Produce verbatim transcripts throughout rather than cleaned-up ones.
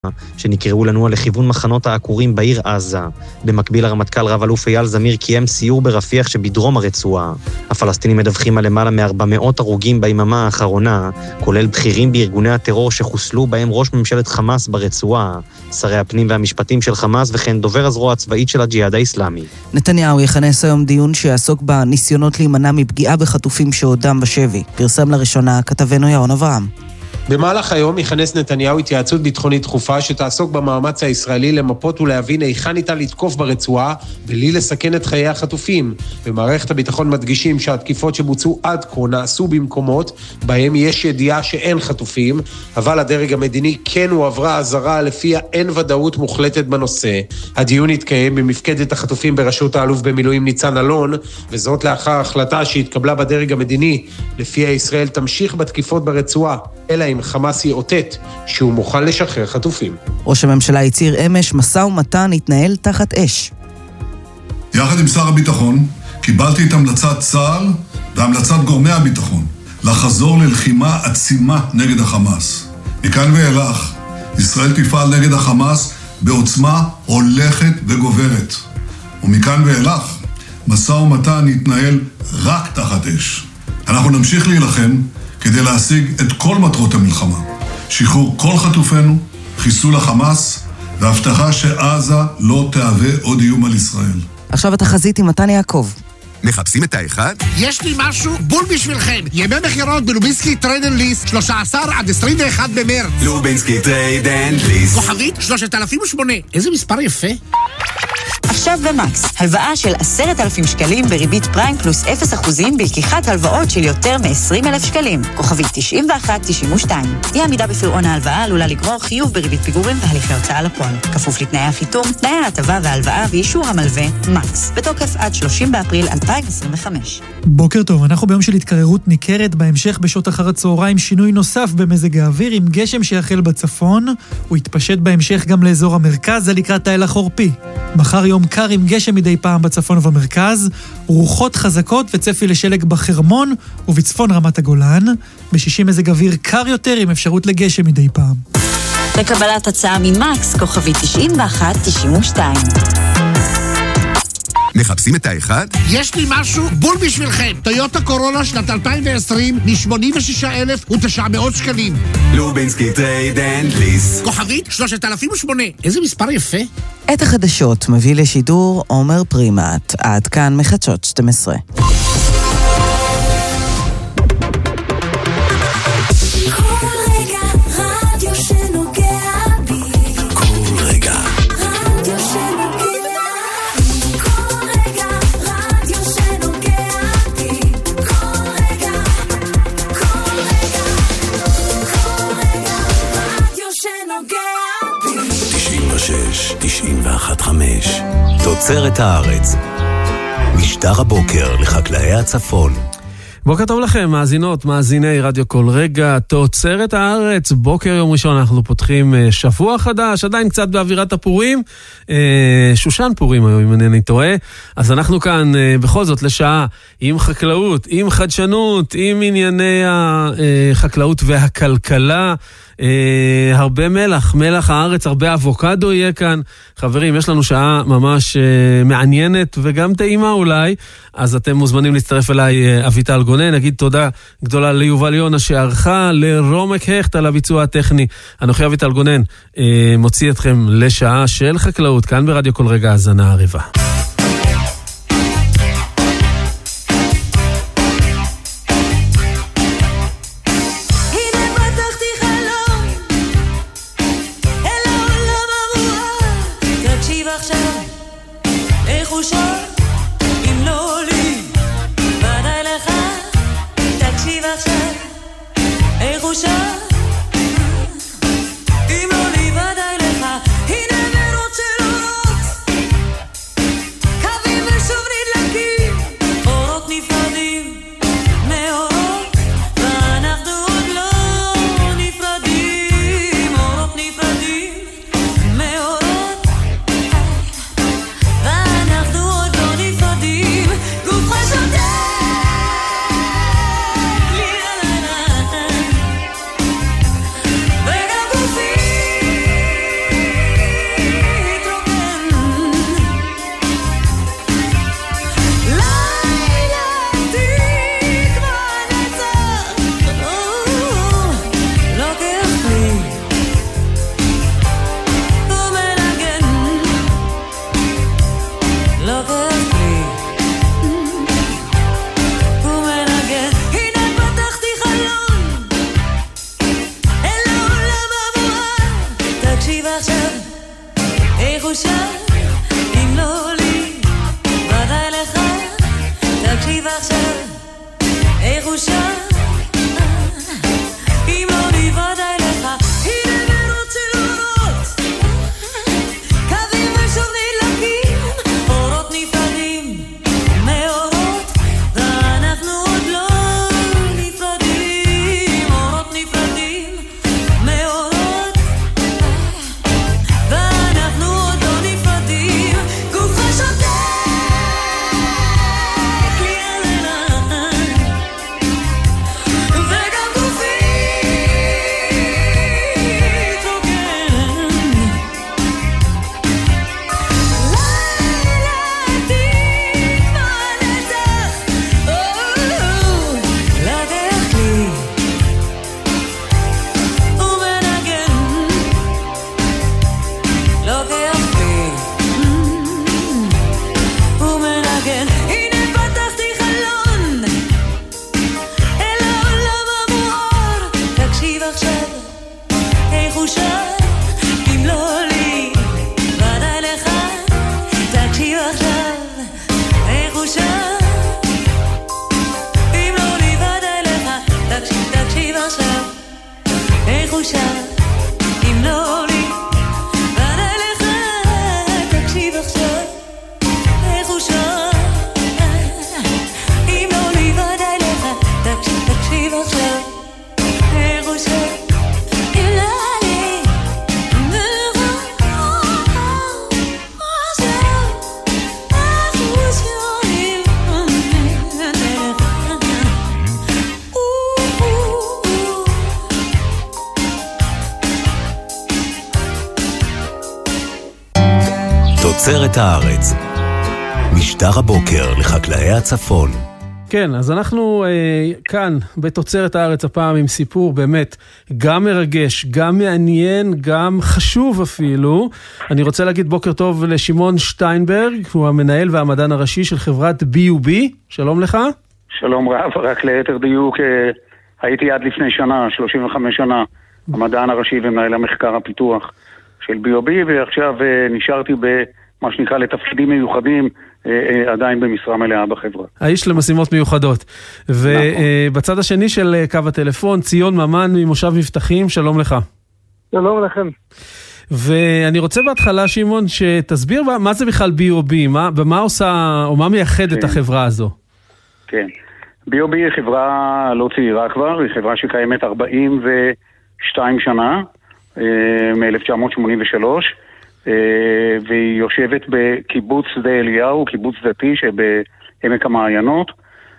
שנקראו לנוע לכיוון מחנות העקורים בעיר עזה. במקביל הרמטכ"ל רב אלוף אייל זמיר קיים סיור ברפיח שבדרום הרצועה. הפלסטינים מדווחים על למעלה מ-ארבע מאות הרוגים ביממה האחרונה, כולל בכירים בארגוני הטרור שחוסלו בהם ראש ממשלת חמאס ברצועה, שרי הפנים והמשפטים של חמאס וכן דובר הזרוע הצבאית של הג'יהאד האסלאמי. נתניהו יכנס היום דיון שיעסוק בניסיונות להימנע מפגיעה בחטופים שעודם בשבי. פרסם לראשונה כתבנו ירון אברהם. במהלך היום יכנס נתניהו התייעצות ביטחונית דחופה שתעסוק במאמץ הישראלי למפות ולהבין היכן ניתן לתקוף ברצועה בלי לסכן את חיי החטופים. במערכת הביטחון מדגישים שהתקיפות שבוצעו עד כה נעשו במקומות בהם יש ידיעה שאין חטופים, אבל הדרג המדיני כן הועברה הזרה לפיה אין ודאות מוחלטת בנושא. הדיון התקיים במפקדת החטופים בראשות האלוף במילואים ניצן אלון, וזאת לאחר החלטה שהתקבלה בדרג המדיני, לפיה ישראל תמשיך בתקיפות ברצועה, אלא אם חמאס יאותת שהוא מוכן לשחרר חטופים. ראש הממשלה הצהיר אמש, משא ומתן התנהל תחת אש. יחד עם שר הביטחון קיבלתי את המלצת צה"ל והמלצת גורמי הביטחון לחזור ללחימה עצימה נגד החמאס. מכאן ואילך ישראל תפעל נגד החמאס בעוצמה הולכת וגוברת. ומכאן ואילך משא ומתן יתנהל רק תחת אש. אנחנו נמשיך להילחם כדי להשיג את כל מטרות המלחמה. שחרור כל חטופינו, חיסול החמאס, והבטחה שעזה לא תהווה עוד איום על ישראל. עכשיו התחזית עם מתן יעקב. מחפשים את האחד? יש לי משהו בול בשבילכם. ימי מחירות בלובינסקי טרייד אנד ליסט, שלושה עשר עד עשרים ואחד במרץ. לובינסקי טרייד אנד ליסט. כוכבית שלושת אלפים ושמונה. איזה מספר יפה. עכשיו במקס, הלוואה של עשרת אלפים שקלים בריבית פריים פלוס אפס אחוזים בלקיחת הלוואות של יותר מ-עשרים אלף שקלים. כוכבית תשעים ואחת תשעים ושתיים. אי עמידה בפירעון ההלוואה עלולה לגרור חיוב בריבית פיגורים והליכי הוצאה לפועל. כפוף לתנאי החיתום, תנאי ההטבה וההלוואה ואישור המלווה, מקס. בתוקף עד שלושים באפריל אלפיים עשרים וחמש. בוקר טוב, אנחנו ביום של התקררות ניכרת, בהמשך בשעות אחר הצהריים שינוי נוסף במזג האוויר עם גשם שיחל בצפון, הוא יתפשט בהמשך גם לאזור המרכז, זה לקראת לילה חורפי. מחר יום קר עם גשם מדי פעם בצפון ובמרכז, רוחות חזקות וצפי לשלג בחרמון ובצפון רמת הגולן, בשישי מזג אוויר קר יותר עם אפשרות לגשם מדי פעם. לקבלת הצעה ממקס, כוכבי תשעים ואחת תשעים ושתיים. מחפשים את האחד? יש לי משהו בול בשבילכם. טויוטה קורולה שנת אלפיים ועשרים מ-שמונים ושישה אלף ותשע מאות שקלים. לובינסקי טרייד אנד ליסט. כוכבית שלושת אלפים ושמונה. איזה מספר יפה. את החדשות מביא לשידור עומר פרימט. עד כאן מחדשות שתים עשרה. תשעים ואחת חמש תוצרת הארץ. משדר הבוקר לחקלאי הצפון. בוקר טוב לכם, מאזינות, מאזיני רדיו כל רגע, תוצרת הארץ. בוקר יום ראשון אנחנו פותחים שבוע חדש, עדיין קצת באווירת הפורים, שושן פורים היום אם אינני טועה. אז אנחנו כאן בכל זאת לשעה עם חקלאות, עם חדשנות, עם ענייני החקלאות והכלכלה. Uh, הרבה מלח, מלח הארץ, הרבה אבוקדו יהיה כאן. חברים, יש לנו שעה ממש uh, מעניינת וגם טעימה אולי, אז אתם מוזמנים להצטרף אליי, uh, אביטל גונן. נגיד תודה גדולה ליובל יונה שערכה, לרומק הכט על הביצוע הטכני. אנוכי אביטל גונן, uh, מוציא אתכם לשעה של חקלאות, כאן ברדיו כל רגע, האזנה ערבה. ואנחנו עוד תקשיב עכשיו, איך הוא שם, אם לא לי, ודאי לך. תקשיב עכשיו, איך הוא שם, אם לא לי, ודאי לך. הנה מרות צילונות, קווים ושוב נדלקים, אורות נפרדים מאורות, ואנחנו עוד לא נפרדים. אורות נפרדים מאורות, ואנחנו עוד לא נפרדים. גופה שותק לי הלילה, וגם גופי התרוקן. לילה עתיק בנצח, או, לקח לי ומנגן, לוקח לי ומנגן. הנה פתחתי חלון אל העולם המואר. תקשיב עכשיו, איך הוא שם, אם לא לי, ודאי לך. תקשיב עכשיו, איך הוא שם, אם לא לי, ודאי לך. תקשיב, תקשיב עכשיו, איך הוא שם, אם לא לי, ודאי לך. תקשיב עכשיו, איך הוא שם, אם לא לי, ודאי לך. תקשיב, תקשיב עכשיו, איך הוא שם, אם לא לי, תוצרת הארץ. משדר הבוקר לחקלאי הצפון. כן, אז אנחנו אה, כאן בתוצרת הארץ הפעם עם סיפור באמת גם מרגש, גם מעניין, גם חשוב אפילו. אני רוצה להגיד בוקר טוב לשמעון שטיינברג, הוא המנהל והמדען הראשי של חברת בי יו בי. שלום לך. שלום רב, רק ליתר דיוק, אה, הייתי עד לפני שנה, שלושים וחמש שנה, המדען הראשי ומנהל המחקר הפיתוח של בי יו בי, ועכשיו אה, נשארתי במה שנקרא לתפקידים מיוחדים, עדיין במשרה מלאה בחברה. האיש למשימות מיוחדות. ובצד השני של קו הטלפון, ציון ממן ממושב מבטחים, שלום לך. שלום לכם. ואני רוצה בהתחלה, שמעון, שתסביר מה זה בכלל בי יו בי, ומה עושה, או מה מייחד את החברה הזו. כן. בי יו בי היא חברה לא צעירה כבר, היא חברה שקיימת ארבעים ושתיים שנה, מ-אלף תשע מאות שמונים ושלוש, והיא יושבת בקיבוץ שדה אליהו, קיבוץ דתי שבעמק המעיינות,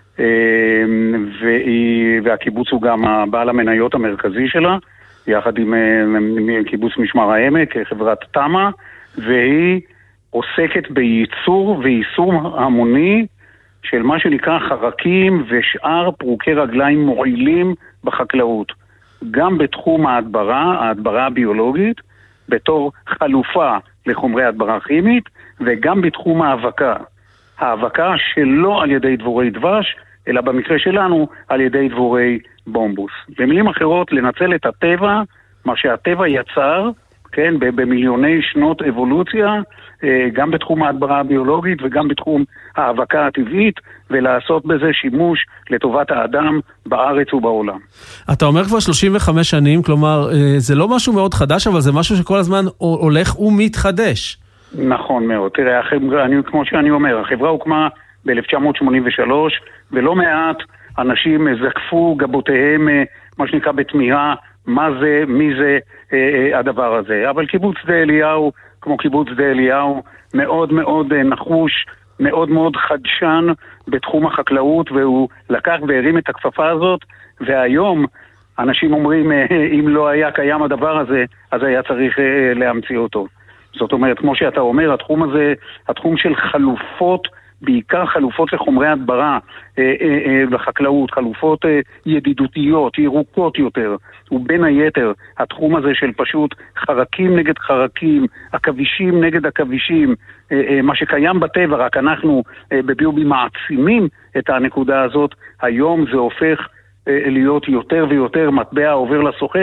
והקיבוץ הוא גם הבעל המניות המרכזי שלה, יחד עם קיבוץ משמר העמק, חברת תמה, והיא עוסקת בייצור ויישום המוני של מה שנקרא חרקים ושאר פרוקי רגליים מועילים בחקלאות. גם בתחום ההדברה, ההדברה הביולוגית, בתור חלופה לחומרי הדברה כימית, וגם בתחום האבקה. האבקה שלא על ידי דבורי דבש, אלא במקרה שלנו על ידי דבורי בומבוס. במילים אחרות, לנצל את הטבע, מה שהטבע יצר, כן, במיליוני שנות אבולוציה, גם בתחום ההדברה הביולוגית וגם בתחום האבקה הטבעית, ולעשות בזה שימוש לטובת האדם בארץ ובעולם. אתה אומר כבר שלושים וחמש שנים, כלומר, זה לא משהו מאוד חדש, אבל זה משהו שכל הזמן הולך ומתחדש. נכון מאוד. תראה, החברה, אני, כמו שאני אומר, החברה הוקמה ב-אלף תשע מאות שמונים ושלוש, ולא מעט אנשים זקפו גבותיהם, מה שנקרא בתמיהה, מה זה, מי זה אה, הדבר הזה. אבל קיבוץ שדה אליהו, כמו קיבוץ שדה אליהו, מאוד מאוד נחוש, מאוד מאוד חדשן בתחום החקלאות, והוא לקח והרים את הכפפה הזאת, והיום אנשים אומרים, אם לא היה קיים הדבר הזה, אז היה צריך להמציא אותו. זאת אומרת, כמו שאתה אומר, התחום הזה, התחום של חלופות, בעיקר חלופות לחומרי הדברה לחקלאות, חלופות ידידותיות, ירוקות יותר, ובין היתר התחום הזה של פשוט חרקים נגד חרקים, עכבישים נגד עכבישים, מה שקיים בטבע, רק אנחנו בבי יו בי מעצימים את הנקודה הזאת. היום זה הופך להיות יותר ויותר מטבע עובר לסוחר,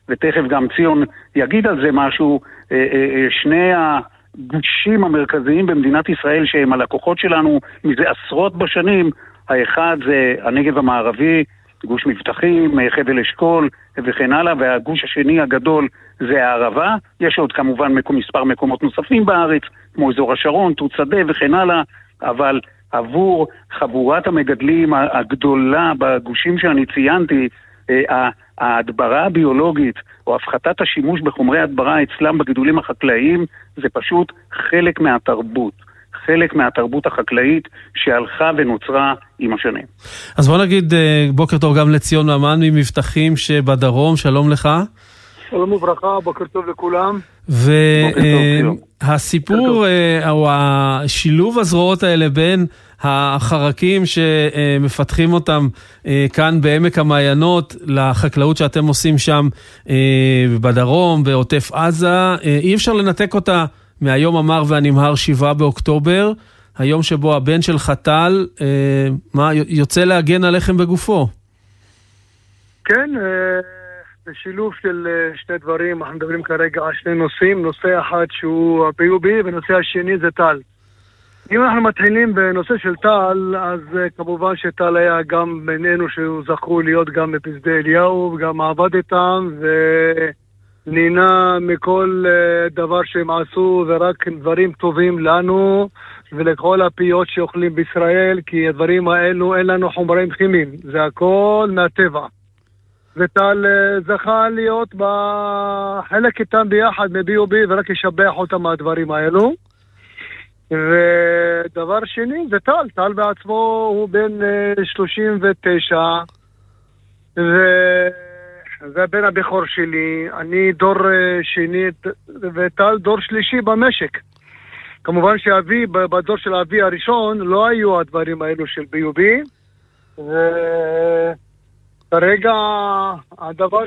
ותכף גם ציון יגיד על זה משהו, שני הגושים המרכזיים במדינת ישראל שהם הלקוחות שלנו מזה עשרות בשנים, האחד זה הנגב המערבי, גוש מבטחים, חבל אשכול וכן הלאה, והגוש השני הגדול זה הערבה. יש עוד כמובן מקום, מספר מקומות נוספים בארץ, כמו אזור השרון, תות שדה וכן הלאה, אבל עבור חבורת המגדלים הגדולה בגושים שאני ציינתי, ההדברה הביולוגית או הפחתת השימוש בחומרי הדברה אצלם בגידולים החקלאיים זה פשוט חלק מהתרבות. חלק מהתרבות החקלאית שהלכה ונוצרה עם השנים. אז בוא נגיד בוקר טוב גם לציון ממן ממבטחים שבדרום, שלום לך. שלום וברכה, בוקר טוב לכולם. והסיפור או השילוב הזרועות האלה בין החרקים שמפתחים אותם כאן בעמק המעיינות לחקלאות שאתם עושים שם בדרום, בעוטף עזה, אי אפשר לנתק אותה מהיום המר והנמהר שבעה באוקטובר, היום שבו הבן של חתל מה, יוצא להגן עליכם בגופו. כן, בשילוב של שני דברים, אנחנו מדברים כרגע על שני נושאים, נושא אחד שהוא ה-פי יו בי ונושא השני זה טל. אם אנחנו מתחילים בנושא של טל, אז כמובן שטל היה גם בינינו שזכו להיות גם בפסדי אליהו, וגם עבד איתם, ונינה מכל דבר שהם עשו, ורק דברים טובים לנו, ולכל הפיות שאוכלים בישראל, כי הדברים האלו אין לנו חומרים כימיים, זה הכל מהטבע. וטל זכה להיות בחלק איתם ביחד מ-פי יו בי, ורק ישבח אותם מהדברים האלו. ודבר שני זה טל, טל בעצמו הוא בן שלושים ותשע וזה בן הבכור שלי, אני דור שני וטל דור שלישי במשק. כמובן שאבי, בדור של אבי הראשון לא היו הדברים האלו של פי יו בי, וכרגע הדבר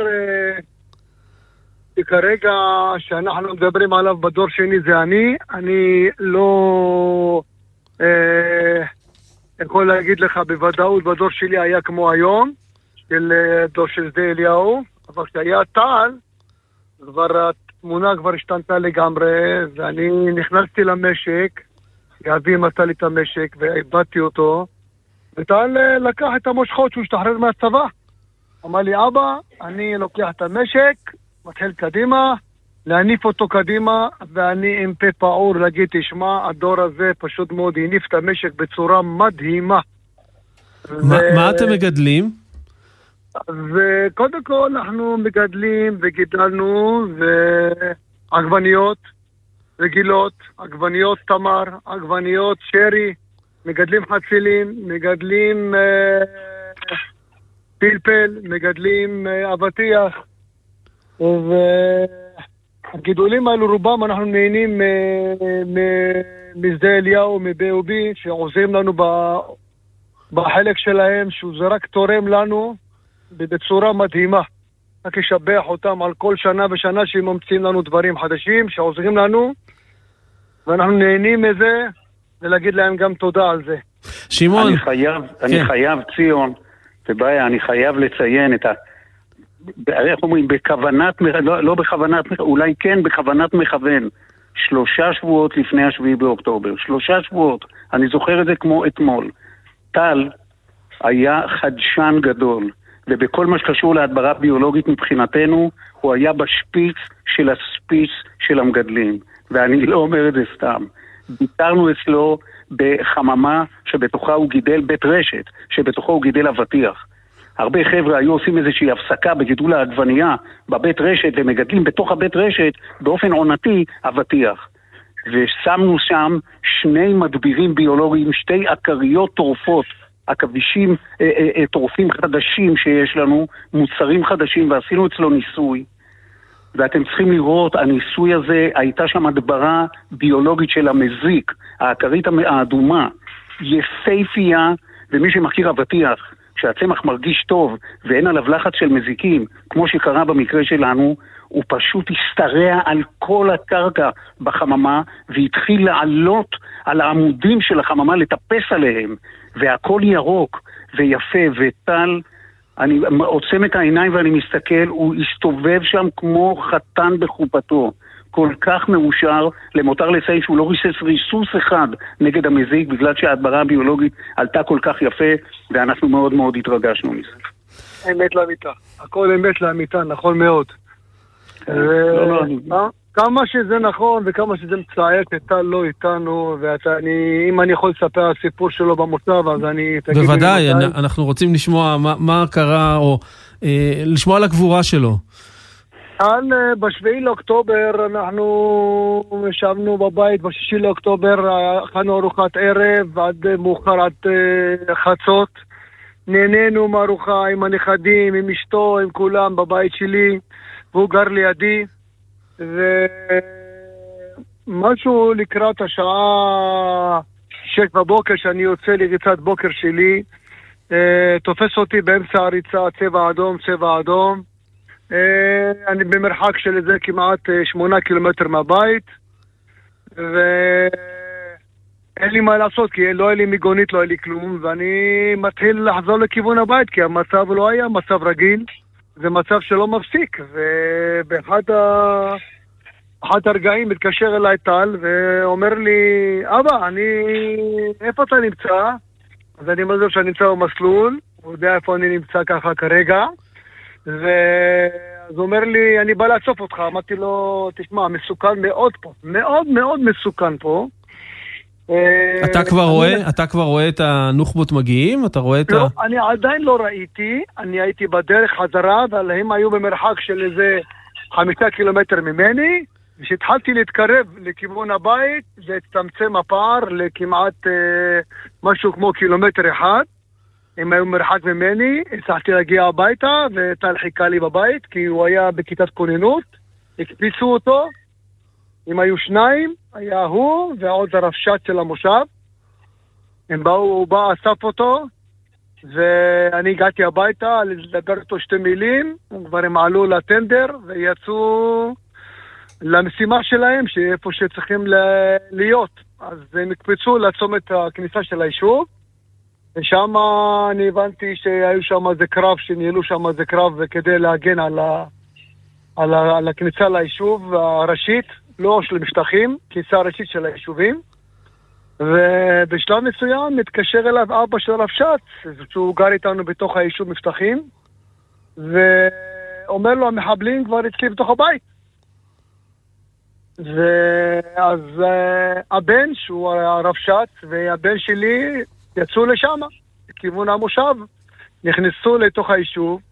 כרגע שאנחנו מדברים עליו בדור שני זה אני, אני לא אה, יכול להגיד לך בוודאות בדור שלי היה כמו היום, של דור של שדה אליהו, אבל כשהיה טל, כבר התמונה כבר השתנתה לגמרי, ואני נכנסתי למשק, אבי מצא לי את המשק ואיבדתי אותו, וטל לקח את המושכות שהוא השתחרר מהצבא. אמר לי, אבא, אני לוקח את המשק, מתחיל קדימה, להניף אותו קדימה, ואני עם פה פעור להגיד, תשמע, הדור הזה פשוט מאוד הניף את המשק בצורה מדהימה. מה, ו... מה אתם מגדלים? וקודם כל אנחנו מגדלים וגידלנו ועגבניות רגילות, עגבניות תמר, עגבניות שרי, מגדלים חצילים, מגדלים אה, פלפל, מגדלים אה, אבטיח, והגידולים האלו רובם אנחנו נהנים משדה אליהו, מ-פי יו בי, שעוזרים לנו בחלק שלהם, שזה רק תורם לנו בצורה מדהימה. רק ישבח אותם על כל שנה ושנה שהם ממציאים לנו דברים חדשים, שעוזרים לנו, ואנחנו נהנים מזה, ולהגיד להם גם תודה על זה. שמעון. אני חייב, אני חייב ציון, ובעיה, אני חייב לציין את ה... איך אומרים, בכוונת, לא, לא בכוונת, אולי כן בכוונת מכוון, שלושה שבועות לפני השביעי באוקטובר, שלושה שבועות, אני זוכר את זה כמו אתמול. טל היה חדשן גדול, ובכל מה שקשור להדברה ביולוגית מבחינתנו, הוא היה בשפיץ של הספיץ של המגדלים, ואני לא אומר את זה סתם. ביטרנו אצלו בחממה שבתוכה הוא גידל בית רשת, שבתוכה הוא גידל אבטיח. הרבה חבר'ה היו עושים איזושהי הפסקה בגידול העגבנייה בבית רשת ומגדלים בתוך הבית רשת באופן עונתי אבטיח. ושמנו שם שני מדבירים ביולוגיים, שתי עקריות טורפות, עכבישים, אה, אה, טורפים חדשים שיש לנו, מוצרים חדשים, ועשינו אצלו ניסוי. ואתם צריכים לראות, הניסוי הזה, הייתה שם הדברה ביולוגית של המזיק, העקרית האדומה, יפהפייה, ומי שמכיר אבטיח, כשהצמח מרגיש טוב ואין עליו לחץ של מזיקים, כמו שקרה במקרה שלנו, הוא פשוט הסתרע על כל הקרקע בחממה, והתחיל לעלות על העמודים של החממה, לטפס עליהם, והכל ירוק ויפה, וטל אני עוצם את העיניים ואני מסתכל, הוא הסתובב שם כמו חתן בחופתו. כל כך מאושר, למותר לציין שהוא לא ריסס ריסוס אחד נגד המזיק, בגלל שההדברה הביולוגית עלתה כל כך יפה, ואנחנו מאוד מאוד התרגשנו מזה. אמת לאמיתה. הכל אמת לאמיתה, נכון מאוד. כמה שזה נכון וכמה שזה מצעק, אתה לא איתנו, ואם אני יכול לספר על הסיפור שלו במוצב, אז אני... בוודאי, אנחנו רוצים לשמוע מה קרה, או לשמוע על הגבורה שלו. כאן בשביעי לאוקטובר אנחנו ישבנו בבית, בשישי לאוקטובר אכלנו ארוחת ערב עד מאוחר עד חצות, נהנינו מארוחה עם הנכדים, עם אשתו, עם כולם בבית שלי, והוא גר לידי, ומשהו לקראת השעה שש בבוקר שאני יוצא לריצת בוקר שלי, תופס אותי באמצע הריצה צבע אדום, צבע אדום, אני במרחק של איזה כמעט שמונה קילומטר מהבית, ואין לי מה לעשות, כי לא היה לי מיגונית, לא היה לי כלום, ואני מתחיל לחזור לכיוון הבית, כי המצב לא היה מצב רגיל, זה מצב שלא מפסיק. ובאחד ה... אחד הרגעים מתקשר אליי טל ואומר לי, אבא, אני... איפה אתה נמצא? אז אני אומר שאני נמצא במסלול, הוא יודע איפה אני נמצא ככה כרגע, ואז הוא אומר לי, אני בא לאסוף אותך. אמרתי לו, תשמע, מסוכן מאוד פה, מאוד מאוד מסוכן פה. אתה כבר רואה, אתה כבר רואה את הנוח'בות מגיעים? אתה רואה את ה... לא, אני עדיין לא ראיתי, אני הייתי בדרך חזרה, אבל הם היו במרחק של איזה חמישה קילומטר ממני, כשהתחלתי להתקרב לכיוון הבית, זה הצטמצם הפער לכמעט אה, משהו כמו קילומטר אחד, הם היו מרחק ממני, הצלחתי להגיע הביתה, וטל חיכה לי בבית, כי הוא היה בכיתת כוננות, הקפיצו אותו, הם היו שניים, היה הוא ועוד הרבש"ץ של המושב, הם באו, הוא בא, אסף אותו, ואני הגעתי הביתה, לדבר איתו שתי מילים, כבר הם עלו לטנדר, ויצאו למשימה שלהם, שאיפה שצריכים להיות. אז הם הקפיצו לצומת הכניסה של היישוב, ושם אני הבנתי שהיו שם איזה קרב, שניהלו שם איזה קרב כדי להגן על, ה, על, ה, על הכניסה ליישוב הראשית, לא של משטחים, כניסה הראשית של היישובים. ובשלב מסוים מתקשר אליו אבא של רבש"ץ, שהוא גר איתנו בתוך היישוב משטחים, ואומר לו, המחבלים כבר אצלי בתוך הבית. ואז הבן, שהוא הרבש"ץ, והבן שלי יצאו לשם, לכיוון המושב, נכנסו לתוך היישוב,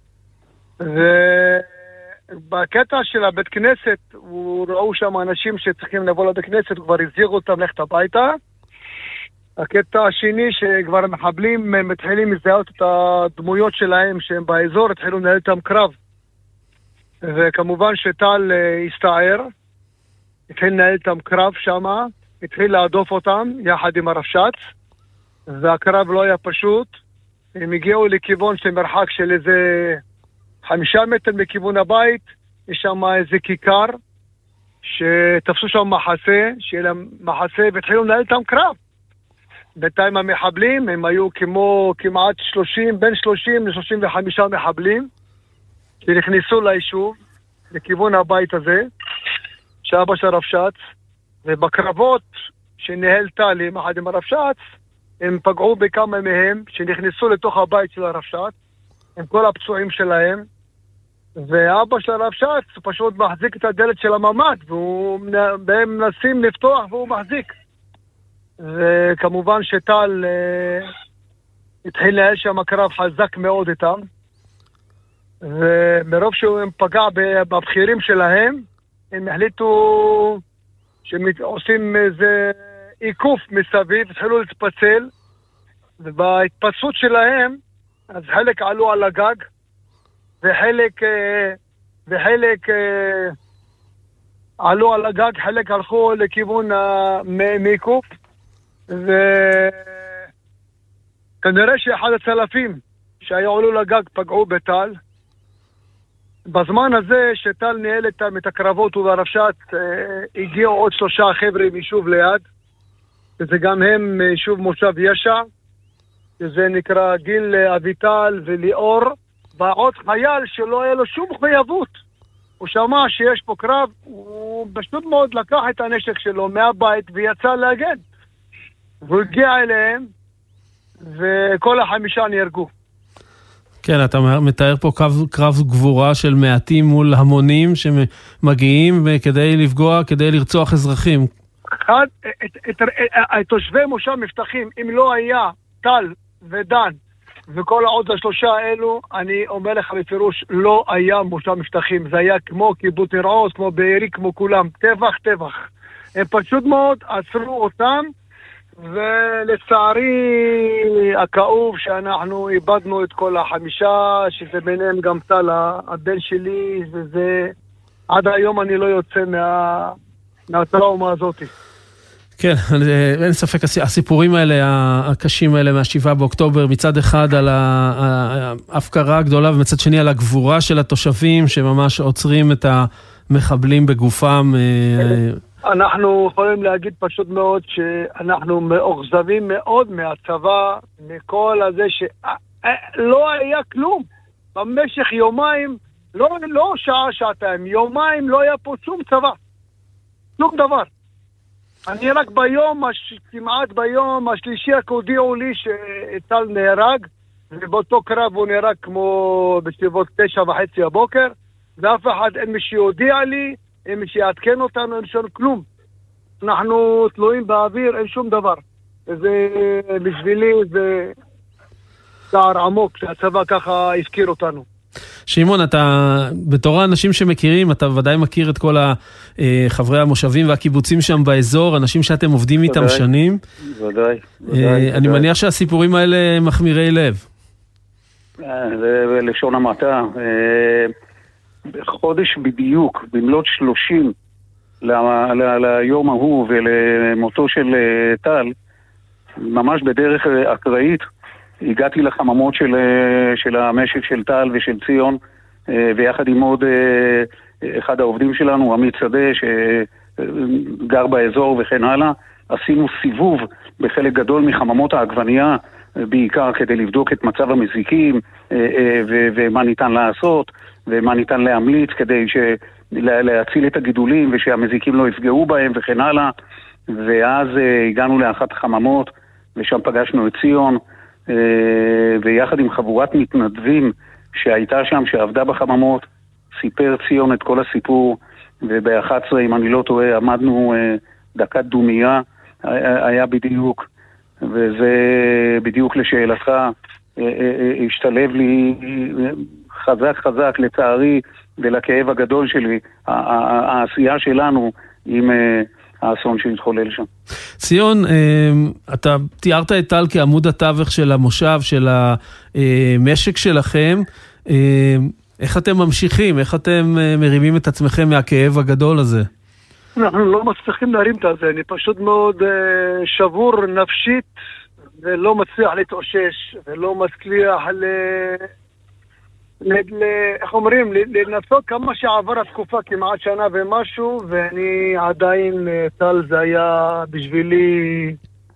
ובקטע של הבית כנסת, הוא ראו שם אנשים שצריכים לבוא לבית כנסת, הוא כבר הזהירו אותם ללכת הביתה. הקטע השני, שכבר המחבלים מתחילים לזהות את הדמויות שלהם שהם באזור, התחילו לנהל איתם קרב. וכמובן שטל הסתער, התחיל לנהל איתם קרב שם, התחיל להדוף אותם יחד עם הרבש"ץ, והקרב לא היה פשוט. הם הגיעו לכיוון של מרחק של איזה חמישה מטר מכיוון הבית, יש שם איזה כיכר, שתפסו שם מחסה, שיהיה להם מחסה, והתחילו לנהל איתם קרב. בינתיים המחבלים, הם היו כמו כמעט שלושים, בין שלושים ל-שלושים וחמישה מחבלים, שנכנסו ליישוב, לכיוון הבית הזה, שאבא של הרבש"ץ, ובקרבות שניהל טל עם אחד עם הרבש"ץ, הם פגעו בכמה מהם, שנכנסו לתוך הבית של הרבש"ץ, עם כל הפצועים שלהם, ואבא של הרבש"ץ פשוט מחזיק את הדלת של הממ"ד, והם מנסים לפתוח והוא מחזיק. וכמובן שטל אה, התחיל לנהל שם קרב חזק מאוד איתם, ומרוב שהם פגע בבחירים שלהם, הם החליטו שהם עושים איזה עיקוף מסביב, התחילו להתפצל, ובהתפצלות שלהם, אז חלק עלו על הגג, וחלק, אה, וחלק אה, עלו על הגג, חלק הלכו לכיוון המעיקוף, וכנראה שאחד הצלפים שהיו עלו לגג פגעו בטל. בזמן הזה שטל ניהל את הקרבות והרבש"ץ, הגיעו עוד שלושה חבר'ה מיישוב ליד, וזה גם הם מיישוב מושב ישע, שזה נקרא גיל אביטל וליאור בעוד חייל שלא היה לו שום מחויבות. הוא שמע שיש פה קרב, הוא פשוט מאוד לקח את הנשק שלו מהבית ויצא להגן. והוא הגיע אליהם, וכל החמישה נהרגו. כן, אתה מתאר פה קרב, קרב גבורה של מעטים מול המונים שמגיעים כדי לפגוע, כדי לרצוח אזרחים. אחד, את, את, את, את תושבי מושב מבטחים, אם לא היה טל ודן וכל העוד השלושה האלו, אני אומר לך בפירוש, לא היה מושב מבטחים. זה היה כמו קיבוץ ניר עוז, כמו בארי, כמו כולם. טבח, טבח. הם פשוט מאוד עצרו אותם, ולצערי הכאוב שאנחנו איבדנו את כל החמישה, שזה ביניהם גם טל הבן שלי, וזה עד היום אני לא יוצא מה, מהטראומה הזאת. כן, אין ספק, הסיפורים האלה, הקשים האלה מהשבעה באוקטובר, מצד אחד על ההפקרה הגדולה, ומצד שני על הגבורה של התושבים, שממש עוצרים את המחבלים בגופם. אנחנו יכולים להגיד פשוט מאוד שאנחנו מאוכזבים מאוד מהצבא, מכל הזה שלא היה כלום. במשך יומיים, לא, לא שעה, שעתיים, יומיים לא היה פה שום צבא. שום דבר. אני רק ביום, כמעט ביום השלישי הודיעו לי שטל נהרג, ובאותו קרב הוא נהרג כמו בסביבות תשע וחצי הבוקר, ואף אחד אין מי שיודיע לי, אין מי שיעדכן אותנו, אין שום כלום. אנחנו תלויים באוויר, אין שום דבר. זה בשבילי זה צער עמוק שהצבא ככה הזכיר אותנו. שמעון, אתה בתור האנשים שמכירים, אתה ודאי מכיר את כל חברי המושבים והקיבוצים שם באזור, אנשים שאתם עובדים איתם שנים. ודאי. אני מניח שהסיפורים האלה מחמירי לב. זה לשון המעטה. בחודש בדיוק, במלאת שלושים ליום ההוא ולמותו של טל, ממש בדרך אקראית, הגעתי לחממות של, של המשק של טל ושל ציון, ויחד עם עוד אחד העובדים שלנו, עמית שדה, שגר באזור וכן הלאה, עשינו סיבוב בחלק גדול מחממות העגבנייה, בעיקר כדי לבדוק את מצב המזיקים, ומה ניתן לעשות, ומה ניתן להמליץ כדי להציל את הגידולים, ושהמזיקים לא יפגעו בהם וכן הלאה. ואז הגענו לאחת החממות, ושם פגשנו את ציון, ויחד עם חבורת מתנדבים שהייתה שם, שעבדה בחממות, סיפר ציון את כל הסיפור, וב-אחת עשרה, אם אני לא טועה, עמדנו דקת דומייה, היה בדיוק, וזה בדיוק לשאלתך, השתלב לי חזק חזק לצערי, ולכאב הגדול שלי, העשייה שלנו עם האסון שהתחולל שם. ציון, אתה תיארת את טל כעמוד התווך של המושב, של המשק שלכם. איך אתם ממשיכים? איך אתם מרימים את עצמכם מהכאב הגדול הזה? אנחנו לא מצליחים להרים את זה. אני פשוט מאוד שבור נפשית, ולא מצליח להתאושש, ולא מצליח ל... איך אומרים, לנסות כמה שעבר התקופה, כמעט שנה ומשהו, ואני עדיין, טל זה היה בשבילי,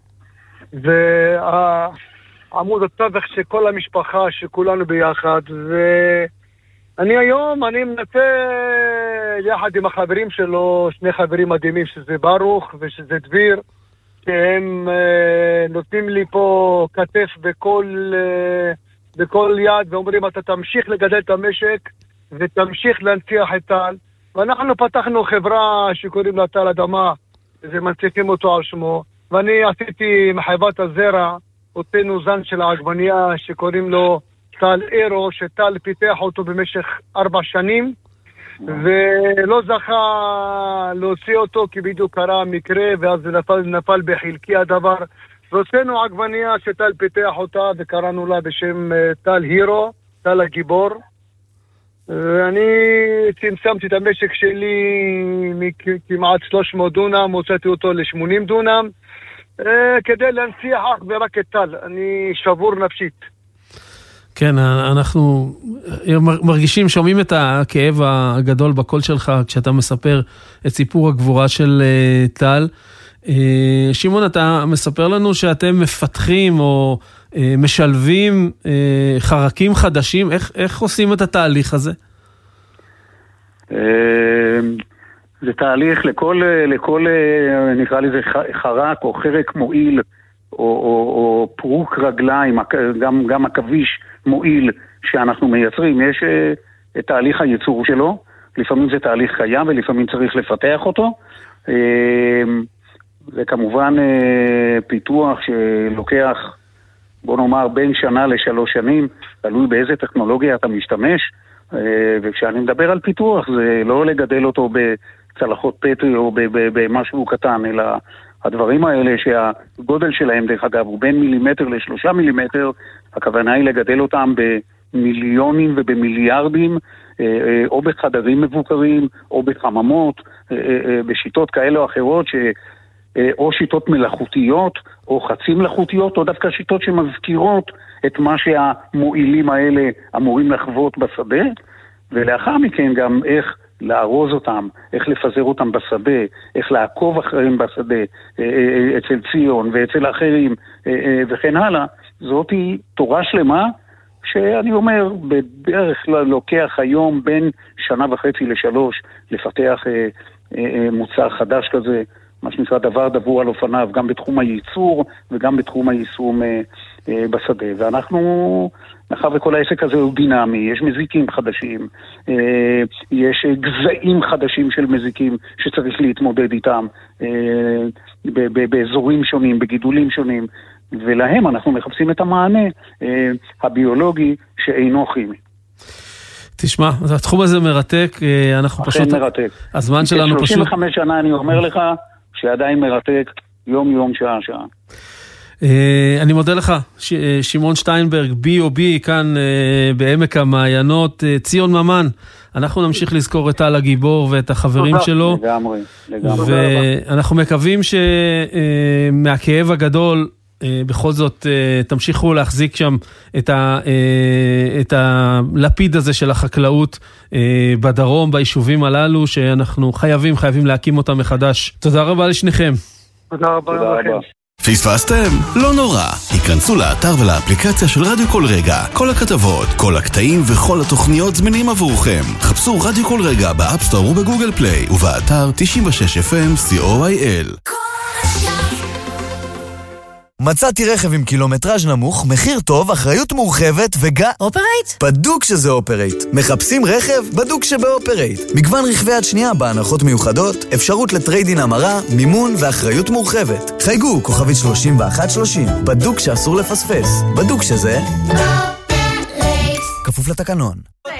ועמוד התווך של כל המשפחה, שכולנו ביחד, ואני היום, אני מנסה יחד עם החברים שלו, שני חברים מדהימים, שזה ברוך ושזה דביר, שהם נותנים לי פה כתף בכל... בכל יד, ואומרים, אתה תמשיך לגדל את המשק, ותמשיך להנציח את טל. ואנחנו פתחנו חברה שקוראים לה טל אדמה, ומנציחים אותו על שמו. ואני עשיתי מחוות הזרע, הוצאנו זן של העגבנייה, שקוראים לו טל אירו, שטל פיתח אותו במשך ארבע שנים, ולא זכה להוציא אותו, כי בדיוק קרה מקרה, ואז זה נפל, נפל בחלקי הדבר. והוצאנו עגבנייה שטל פיתח אותה, וקראנו לה בשם טל הירו, טל הגיבור. ואני צמצמתי את המשק שלי מכמעט שלוש מאות דונם, הוצאתי אותו ל-שמונים דונם, כדי להנציח ורק את טל. אני שבור נפשית. כן, אנחנו מרגישים, שומעים את הכאב הגדול בקול שלך, כשאתה מספר את סיפור הגבורה של טל. שמעון, אתה מספר לנו שאתם מפתחים או משלבים חרקים חדשים, איך, איך עושים את התהליך הזה? זה תהליך לכל, לכל נקרא לזה חרק או חרק מועיל או, או, או פרוק רגליים, גם, גם הכביש מועיל שאנחנו מייצרים, יש את תהליך הייצור שלו, לפעמים זה תהליך קיים ולפעמים צריך לפתח אותו, וכמובן פיתוח שלוקח, בוא נאמר, בין שנה לשלוש שנים, תלוי באיזה טכנולוגיה אתה משתמש, וכשאני מדבר על פיתוח זה לא לגדל אותו בצלחות פטרי או במשהו קטן, אלא הדברים האלה שהגודל שלהם דרך אגב הוא בין מילימטר לשלושה מילימטר, הכוונה היא לגדל אותם במיליונים ובמיליארדים, או בחדרים מבוקרים, או בחממות, בשיטות כאלה או אחרות, ש... או שיטות מלאכותיות, או חצי מלאכותיות, או דווקא שיטות שמזכירות את מה שהמועילים האלה אמורים לחוות בשדה, ולאחר מכן גם איך לארוז אותם, איך לפזר אותם בשדה, איך לעקוב אחריהם בשדה, אצל ציון ואצל אחרים וכן הלאה. זאת היא תורה שלמה, שאני אומר, בדרך כלל לוקח היום בין שנה וחצי לשלוש לפתח מוצר חדש כזה, מה שנקרא דבר דבור על אופניו, גם בתחום הייצור וגם בתחום היישום בשדה. ואנחנו, מאחר וכל העסק הזה הוא דינמי, יש מזיקים חדשים, יש גזעים חדשים של מזיקים שצריך להתמודד איתם באזורים שונים, בגידולים שונים, ולהם אנחנו מחפשים את המענה הביולוגי שאינו כימי. תשמע, התחום הזה מרתק, אנחנו פשוט... אכן מרתק. הזמן שלנו פשוט... שלושים וחמש שנה אני אומר לך שעדיין מרתק יום יום שעה שעה. אני מודה לך, שמעון שטיינברג, בי או בי, כאן בעמק המעיינות, ציון ממן. אנחנו נמשיך לזכור את טל הגיבור ואת החברים שלו. לגמרי, לגמרי. ואנחנו מקווים שמהכאב הגדול, בכל זאת תמשיכו להחזיק שם את, ה, את הלפיד הזה של החקלאות בדרום, ביישובים הללו, שאנחנו חייבים, חייבים להקים אותם מחדש. תודה רבה לשניכם. תודה רבה לכם. פספסתם? לא נורא. היכנסו לאתר ולאפליקציה של רדיו כל רגע. כל הכתבות, כל הקטעים וכל התוכניות זמינים עבורכם. חפשו רדיו כל רגע באפסטור ובגוגל פליי ובאתר תשעים ושש אף אם סי או איי אל. מצאתי רכב עם קילומטראז' נמוך, מחיר טוב, אחריות מורחבת וגע... אופרייט? בדוק שזה אופרייט. מחפשים רכב? בדוק שבאופרייט. מגוון רכבי יד שנייה בהנחות מיוחדות, אפשרות לטריידין המרה, מימון ואחריות מורחבת. חייגו, כוכבית שלושים ואחת שלושים. בדוק שאסור לפספס. בדוק שזה... אופרייט. כפוף לתקנון.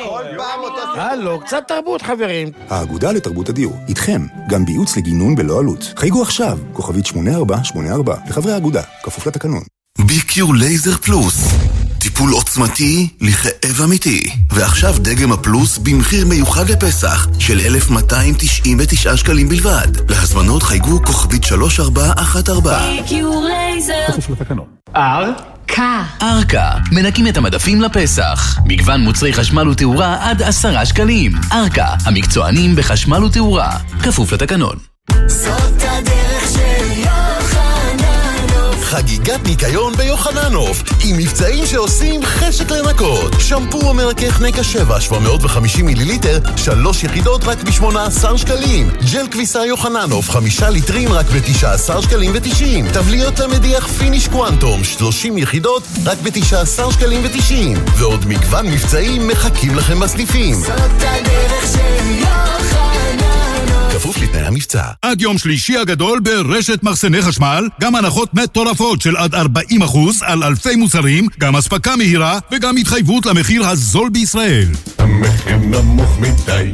הלו, קצת תרבות חברים. האגודה לתרבות הדיור, איתכם, גם בייעוץ לגינון בלא עלות. חייגו עכשיו, כוכבית שמונה ארבע שמונה ארבע, לחברי האגודה, כפוף לתקנון. ביקיור לייזר פלוס, טיפול עוצמתי לכאב אמיתי. ועכשיו דגם הפלוס במחיר מיוחד לפסח של אלף מאתיים תשעים ותשעה שקלים בלבד. להזמנות חייגו כוכבית שלוש ארבע אחת ארבע. ביקיור לייזר. כפוף לתקנון. אר? קה. ארקה, מנקים את המדפים לפסח. מגוון מוצרי חשמל ותאורה עד עשרה שקלים. ארקה, המקצוענים בחשמל ותאורה. כפוף לתקנון. זאת הדרך של יוחננוף. חגיגת ניקיון ביוחננוף, עם מבצעים שעושים חשק לנקות. שמפו או מרכך נקה שבע, שבע מאות וחמישים מיליליטר, שלוש יחידות רק ב-שמונה עשר שקלים. ג'ל כביסה יוחננוף, חמישה ליטרים רק ב-תשע עשרה שקלים ותשעים. תבליות למדיח פיניש קוונטום, שלושים יחידות רק ב-תשע עשרה שקלים ותשעים. ועוד מגוון מבצעים מחכים לכם בסניפים. זאת הדרך של יוחננוף. כפוף לתנאי המבצע. עד יום שלישי הגדול ברשת מחסני חשמל, גם הנחות מטורפות של עד ארבעים אחוז על אלפי מוצרים, גם הספקה מהירה וגם התחייבות למחיר הזול בישראל. המחיר נמוך מדי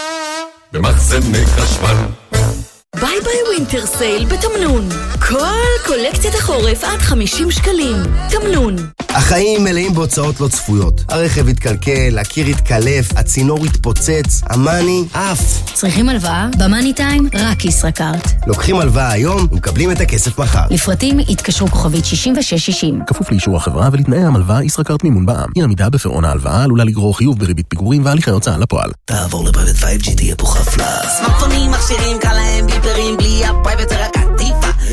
במחסני חשמל. ביי ביי ווינטר סייל בתמנון. כל קולקציית החורף עד חמישים שקלים. תמנון. החיים מלאים בהוצאות לא צפויות. הרכב התקלקל, הקיר התקלף, הצינור התפוצץ, המאני אף. צריכים הלוואה? במאני טיים רק ישראכרט. לוקחים הלוואה היום ומקבלים את הכסף מחר. לפרטים התקשרו כוכבית שישים ושש שישים. כפוף לאישור החברה ולתנאי המלוואה ישראכרט מימון בע"מ. אי עמידה בפירעון ההלוואה עלולה לגרור חיוב בריבית פיגורים והליכי הוצאה לפועל. תעבור לפרייבט פייב ג'י תהיה פה חפלה. סמארטפונים, מכשירים, קל להם, ביפרים, בלי הפרייבט זה רק עטיפה.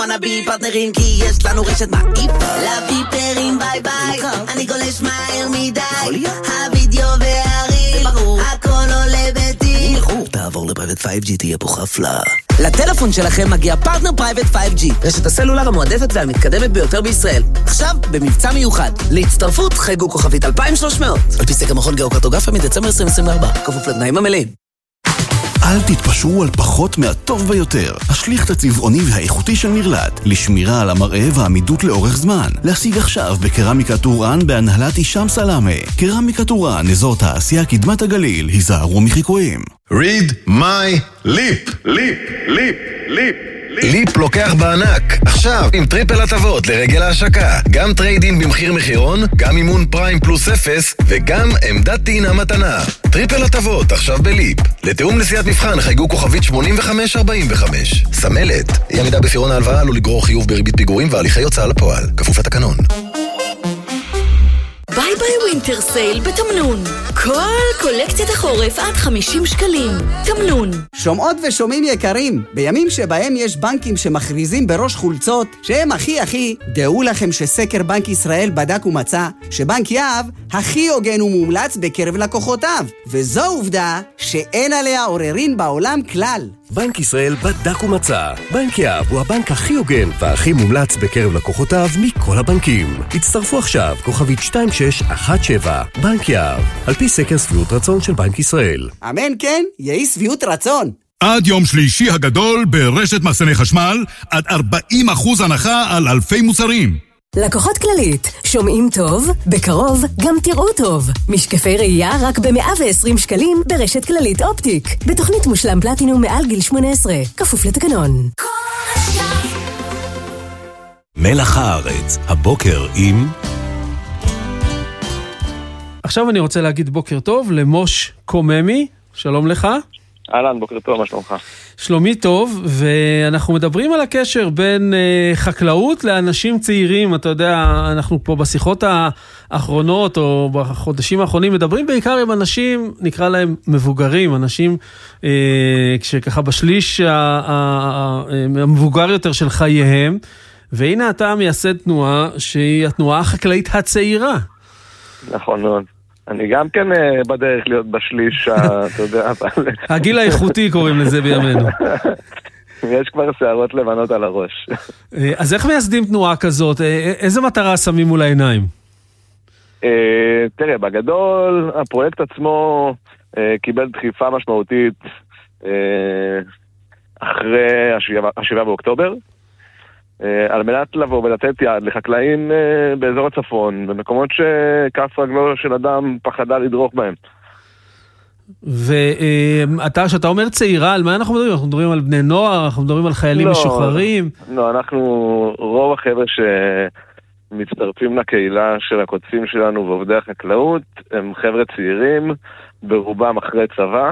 wannabe פרטנרים כי יש לנו רשת מעיפה. לביפרים ביי ביי, אני גולש מהר מדי, הווידאו והרים, הכל עולה בטי. תעבור לפרייבט פייב ג'י, תהיה פה חפלה. לטלפון שלכם מגיע פרטנר פרייבט פייב ג'י, רשת הסלולר המועדפת והמתקדמת ביותר בישראל. עכשיו במבצע מיוחד. להצטרפות חייגו כוכבית אלפיים ושלוש מאות. על פי סקר מכון גיאוקרטוגרפיה מדצמבר עשרים עשרים וארבע. כפוף לתנאים המלאים. אל תתפשרו על פחות מהטוב ביותר. השליך הצבעוני והאיכותי של נרלט, לשמירה על המראה והעמידות לאורך זמן. להשיג עכשיו בקרמיקה טורען בהנהלת אישם סלאמה. קרמיקה טורען, אזור תעשייה קדמת הגליל, היזהרו מחיקויים. Read my lip, lip, lip, lip. ליפ לוקח בענק, עכשיו עם טריפל הטבות לרגל ההשקה. גם טריידין במחיר מחירון, גם אימון פריים פלוס אפס, וגם עמדת טעינה מתנה. טריפל הטבות עכשיו בליפ. לתאום נסיעת מבחן חייגו כוכבית שמונים וחמש ארבעים וחמש. סמלת, אי עמידה בפירעון ההלוואה עלול לגרור חיוב בריבית פיגורים והליכי הוצאה לפועל, כפוף לתקנון. ביי ביי ווינטר סייל בתמנון. כל קולקציית החורף עד חמישים שקלים. תמנון. שומעות ושומעים יקרים, בימים שבהם יש בנקים שמכריזים בראש חולצות שהם הכי הכי, דעו לכם שסקר בנק ישראל בדק ומצא שבנק יהב הכי הוגן ומומלץ בקרב לקוחותיו, וזו עובדה שאין עליה עוררין בעולם כלל. בנק ישראל בדק ומצא. בנק יהב הוא הבנק הכי הוגן והכי מומלץ בקרב לקוחותיו מכל הבנקים. הצטרפו עכשיו, כוכבית שתיים שש אחת שבע. בנק יהב, על פי סקר שביעות רצון של בנק ישראל. אמן כן, יהי שביעות רצון. עד יום שלישי הגדול ברשת מחסני חשמל, עד ארבעים אחוז הנחה על אלפי מוצרים. לקוחות כללית, שומעים טוב, בקרוב גם תראו טוב. משקפי ראייה רק ב-מאה ועשרים שקלים ברשת כללית אופטיק. בתוכנית מושלם פלטינום מעל גיל שמונה עשרה, כפוף לתקנון. מלח הארץ, הבוקר עם... עכשיו אני רוצה להגיד בוקר טוב למוש קוממי, שלום לך. אהלן, בוקר טוב, מה שלומך? שלומי טוב, ואנחנו מדברים על הקשר בין uh, חקלאות לאנשים צעירים. אתה יודע, אנחנו פה בשיחות האחרונות או בחודשים האחרונים מדברים בעיקר עם אנשים, נקרא להם מבוגרים, אנשים uh, כשככה בשליש המבוגר יותר של חייהם, והנה אתה מייסד תנועה שהיא התנועה החקלאית הצעירה. נכון מאוד. אני גם כן בדרך להיות בשליש, אתה יודע, אבל... הגיל האיכותי קוראים לזה בימינו. יש כבר שערות לבנות על הראש. אז איך מייסדים תנועה כזאת? איזה מטרה שמים מול העיניים? תראה, בגדול, הפרויקט עצמו קיבל דחיפה משמעותית אחרי השבעה באוקטובר, על מנת לבוא ולתת יד לחקלאים באזור הצפון, במקומות שכף רגלו של אדם פחדה לדרוך בהם. ואתה, שאתה אומר צעירה, על מה אנחנו מדברים? אנחנו מדברים על בני נוער, אנחנו מדברים על חיילים לא, משוחררים? לא, אנחנו, רוב החבר'ה שמצטרפים לקהילה של הקודפים שלנו ועובדי החקלאות, הם חבר'ה צעירים, ברובם אחרי צבא.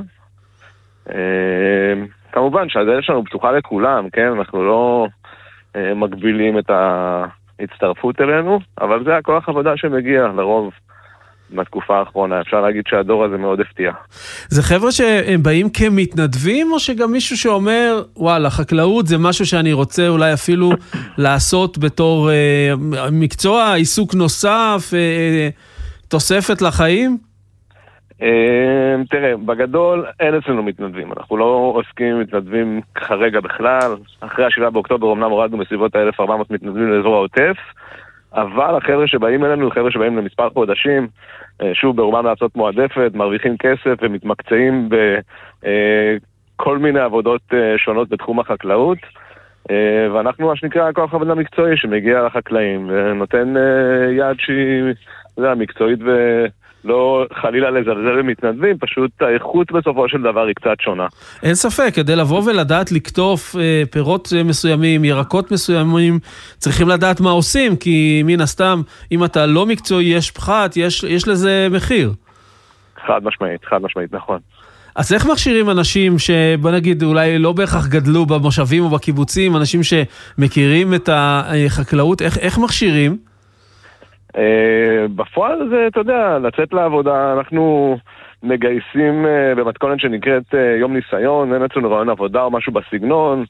כמובן שהדלת שלנו פתוחה לכולם, כן? אנחנו לא... מגבילים את ההצטרפות אלינו, אבל זה הכוח עבודה שמגיע לרוב בתקופה האחרונה. אפשר להגיד שהדור הזה מאוד הפתיע. זה חבר'ה שהם באים כמתנדבים, או שגם מישהו שאומר, וואלה, חקלאות זה משהו שאני רוצה אולי אפילו לעשות בתור אה, מקצוע, עיסוק נוסף, אה, תוספת לחיים? תראה, בגדול אין אצלנו מתנדבים, אנחנו לא עוסקים עם מתנדבים כרגע בכלל. אחרי השבעה באוקטובר אמנם הורדנו בסביבות ה-אלף וארבע מאות מתנדבים לאזור העוטף, אבל החבר'ה שבאים אלינו, החבר'ה שבאים למספר חודשים, שוב ברובם לעשות מועדפת, מרוויחים כסף ומתמקצעים בכל מיני עבודות שונות בתחום החקלאות, ואנחנו מה שנקרא כוח עבודה מקצועי שמגיע לחקלאים ונותן יד שהיא מקצועית ו... לא חלילה לזלזל במתנדבים, פשוט האיכות בסופו של דבר היא קצת שונה. אין ספק, כדי לבוא ולדעת לקטוף אה, פירות מסוימים, ירקות מסוימים, צריכים לדעת מה עושים, כי מן הסתם, אם אתה לא מקצועי, יש פחת, יש, יש לזה מחיר. חד משמעית, חד משמעית, נכון. אז איך מכשירים אנשים שבוא נגיד אולי לא בהכרח גדלו במושבים או בקיבוצים, אנשים שמכירים את החקלאות, איך, איך מכשירים? Uh, בפועל זה, אתה יודע, לצאת לעבודה, אנחנו מגייסים uh, במתכונת שנקראת uh, יום ניסיון, אין אצלנו רעיון עבודה או משהו בסגנון,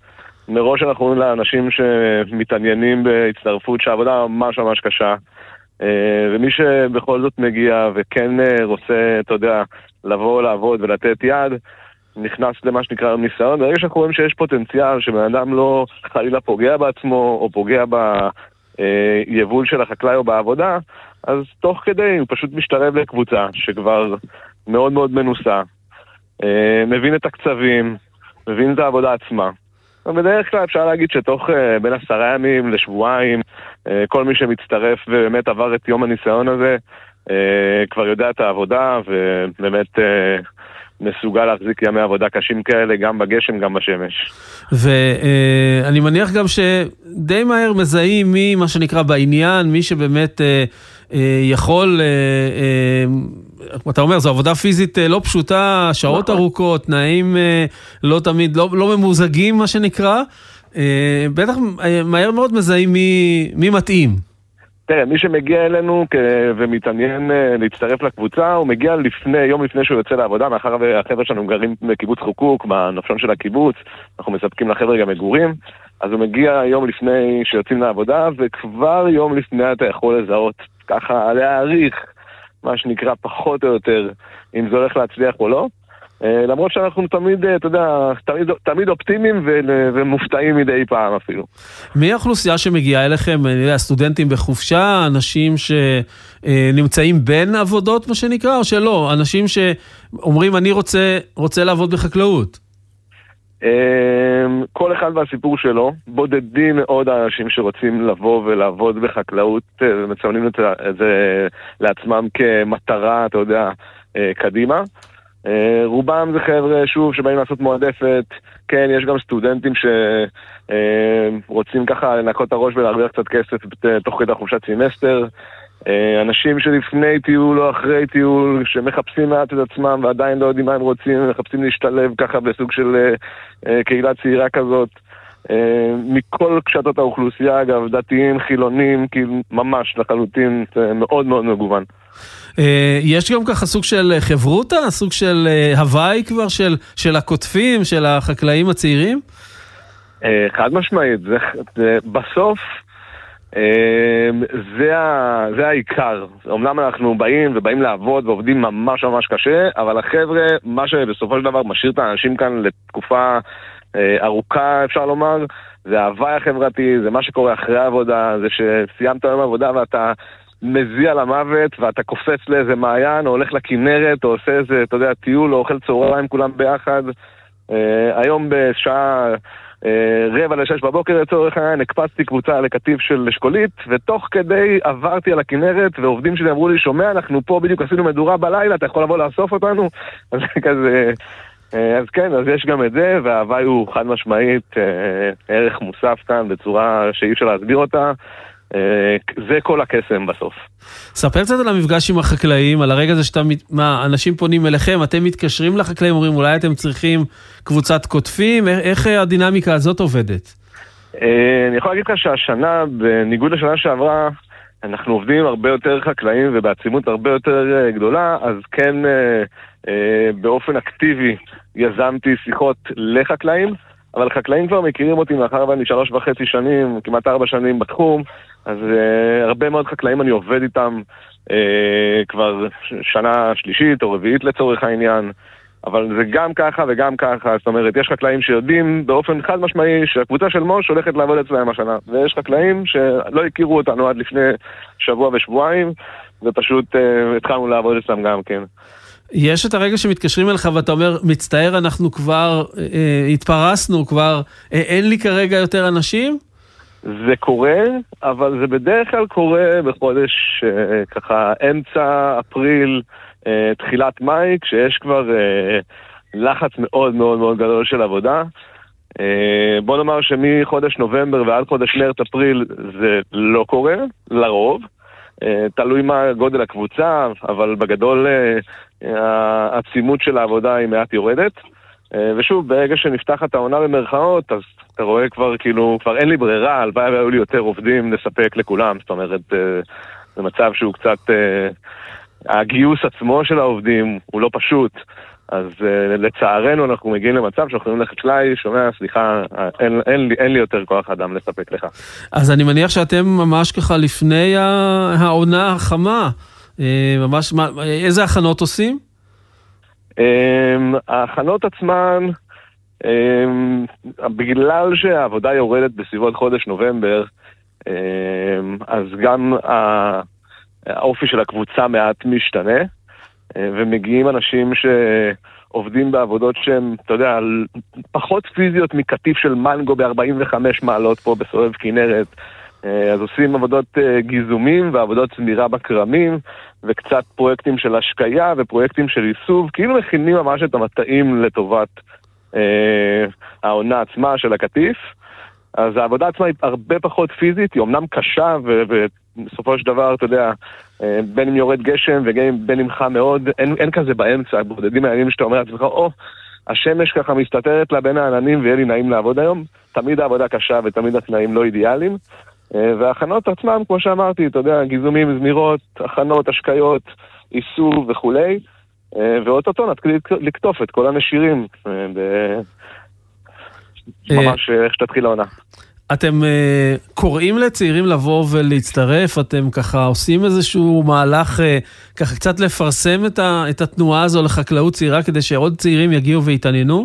מראש אנחנו אומרים לאנשים שמתעניינים בהצטרפות שהעבודה ממש ממש קשה, ומי שבכל זאת מגיע וכן רוצה, אתה יודע, לבוא, לעבוד ולתת יד, נכנס למה שנקרא ניסיון. ברגע שאנחנו רואים שיש פוטנציאל שבן אדם לא חלילה פוגע בעצמו או פוגע ביבול של החקלאי או בעבודה, אז תוך כדי הוא פשוט משתרב לקבוצה שכבר מאוד מאוד מנוסה, מבין את הקצבים, מבין את העבודה עצמה. בדרך כלל אפשר להגיד שתוך בין עשרה ימים לשבועיים, כל מי שמצטרף ובאמת עבר את יום הניסיון הזה, כבר יודע את העבודה ובאמת מסוגל להחזיק ימי עבודה קשים כאלה, גם בגשם, גם בשמש. ואני מניח גם שדי מהר מזהים מי, מה שנקרא בעניין, מי שבאמת יכול, אתה אומר, זו עבודה פיזית לא פשוטה, שעות ארוכות, תנאים לא תמיד, לא, לא ממוזגים, מה שנקרא. בטח מהר מאוד מזהים מי, מי מתאים. תראה, מי שמגיע אלינו ומתעניין להצטרף לקבוצה, הוא מגיע לפני, יום לפני שהוא יוצא לעבודה, מאחר והחבר'ה שלנו גרים בקיבוץ חוקוק, בנופשון של הקיבוץ, אנחנו מספקים לחבר'ה גם מגורים, אז הוא מגיע יום לפני שיוצאים לעבודה, וכבר יום לפני אתה יכול לזהות, ככה להעריך, מה שנקרא פחות או יותר, אם זה הולך להצליח או לא. למרות שאנחנו תמיד, אתה יודע, תמיד, תמיד אופטימיים ומופתעים מדי פעם אפילו. מי האוכלוסייה שמגיעה אליכם? הסטודנטים בחופשה, אנשים שנמצאים בין עבודות, מה שנקרא, או שלא? אנשים שאומרים, אני רוצה, רוצה לעבוד בחקלאות. כל אחד והסיפור שלו, בודדים מאוד האנשים שרוצים לבוא ולעבוד בחקלאות, ומציינים את זה לעצמם כמטרה, אתה יודע, קדימה. רובם זה חבר'ה, שוב, שבאים לעשות מועדפת. כן, יש גם סטודנטים שרוצים ככה לנקות את הראש ולהרוויח קצת כסף תוך כדי חופשת סמסטר. אנשים שלפני טיול או אחרי טיול, שמחפשים מעט את עצמם ועדיין לא יודעים מה הם רוצים, מחפשים להשתלב ככה בסוג של קהילה צעירה כזאת. מכל קשתות האוכלוסייה, אגב, דתיים, חילונים, כאילו ממש לחלוטין, מאוד מאוד מגוון. יש גם ככה סוג של חברותה, סוג של הוואי כבר של, של הכותפים, של החקלאים הצעירים? חד משמעית, זה, זה, בסוף זה, ה, זה העיקר. אמנם אנחנו באים ובאים לעבוד ועובדים ממש ממש קשה, אבל החבר'ה, מה שבסופו של דבר משאיר את האנשים כאן לתקופה ארוכה, אפשר לומר, זה ההוואי החברתי, זה מה שקורה אחרי העבודה, זה שסיימת יום העבודה ואתה מזיע למוות, ואתה קופץ לאיזה מעיין, או הולך לכנרת, או עושה איזה, אתה יודע, טיול, או אוכל צהריים כולם ביחד. היום בשעה רבע לשש בבוקר, לצורך העניין, הקפצתי קבוצה לקטיף של אשכולית, ותוך כדי עברתי על הכנרת, ועובדים שלי אמרו לי, שומע, אנחנו פה בדיוק עשינו מדורה בלילה, אתה יכול לבוא לאסוף אותנו? אז כזה, אז כן, אז יש גם את זה, וההוואי הוא חד משמעית, ערך מוסף כאן, בצורה שאי אפשר להסביר אותה. זה כל הקסם בסוף. ספר קצת על המפגש עם החקלאים, על הרגע הזה שאתה, מה, אנשים פונים אליכם, אתם מתקשרים לחקלאים, אומרים, אולי אתם צריכים קבוצת כותפים, איך הדינמיקה הזאת עובדת? אני יכול להגיד לך שהשנה, בניגוד לשנה שעברה, אנחנו עובדים הרבה יותר חקלאים ובעצימות הרבה יותר גדולה, אז כן, באופן אקטיבי יזמתי שיחות לחקלאים, אבל חקלאים כבר מכירים אותי מאחר ואני שלוש וחצי שנים, כמעט ארבע שנים בתחום, אז uh, הרבה מאוד חקלאים אני עובד איתם uh, כבר שנה שלישית או רביעית לצורך העניין, אבל זה גם ככה וגם ככה, זאת אומרת, יש חקלאים שיודעים באופן חד משמעי שהקבוצה של מוש הולכת לעבוד אצלהם השנה, ויש חקלאים שלא הכירו אותנו עד לפני שבוע ושבועיים, ופשוט uh, התחלנו לעבוד אצלם גם כן. יש את הרגע שמתקשרים אליך ואתה אומר, מצטער, אנחנו כבר אה, התפרסנו, כבר אה, אין לי כרגע יותר אנשים? זה קורה, אבל זה בדרך כלל קורה בחודש אה, ככה אמצע אפריל, אה, תחילת מאי, כשיש כבר אה, לחץ מאוד מאוד מאוד גדול של עבודה. אה, בוא נאמר שמחודש נובמבר ועד חודש מרץ אפריל זה לא קורה, לרוב. תלוי מה גודל הקבוצה, אבל בגדול העצימות של העבודה היא מעט יורדת. ושוב, ברגע שנפתחת העונה במרכאות, אז אתה רואה כבר כאילו, כבר אין לי ברירה, הלוואי והיו לי יותר עובדים לספק לכולם. זאת אומרת, זה מצב שהוא קצת, הגיוס עצמו של העובדים הוא לא פשוט, אז uh, לצערנו אנחנו מגיעים למצב שאנחנו יכולים ללכת לי, שומע, סליחה, אין, אין, לי, אין לי יותר כוח אדם לספק לך. אז אני מניח שאתם ממש ככה לפני העונה החמה, ממש, איזה הכנות עושים? ההכנות עצמן, בגלל שהעבודה יורדת בסביבות חודש נובמבר, אז גם האופי של הקבוצה מעט משתנה, ומגיעים אנשים שעובדים בעבודות שהן, אתה יודע, פחות פיזיות מקטיף של מנגו ב-ארבעים וחמש מעלות פה בסובב כנרת. אז עושים עבודות גיזומים ועבודות צמירה בקרמים, וקצת פרויקטים של השקיה ופרויקטים של איסוב, כאילו מכינים ממש את המטעים לטובת אה, העונה עצמה של הקטיף. אז העבודה עצמה היא הרבה פחות פיזית, היא אומנם קשה, ובסופו של דבר, אתה יודע, בין אם יורד גשם ובין אם חם מאוד, אין, אין כזה באמצע, בודדים העניינים שאתה אומר לעצמך, או, השמש ככה מסתתרת לה בין העננים ויהיה לי נעים לעבוד היום. תמיד העבודה קשה ותמיד התנאים לא אידיאליים. וההכנות עצמם, כמו שאמרתי, אתה יודע, גיזומים, זמירות, הכנות, השקיות, איסוב וכולי, ואוטוטו נתחיל לקטוף את כל הנשירים, ממש איך שתתחיל העונה. אתם קוראים לצעירים לבוא ולהצטרף, אתם ככה עושים איזשהו מהלך, ככה קצת לפרסם את התנועה הזו לחקלאות צעירה, כדי שעוד צעירים יגיעו והתעניינו?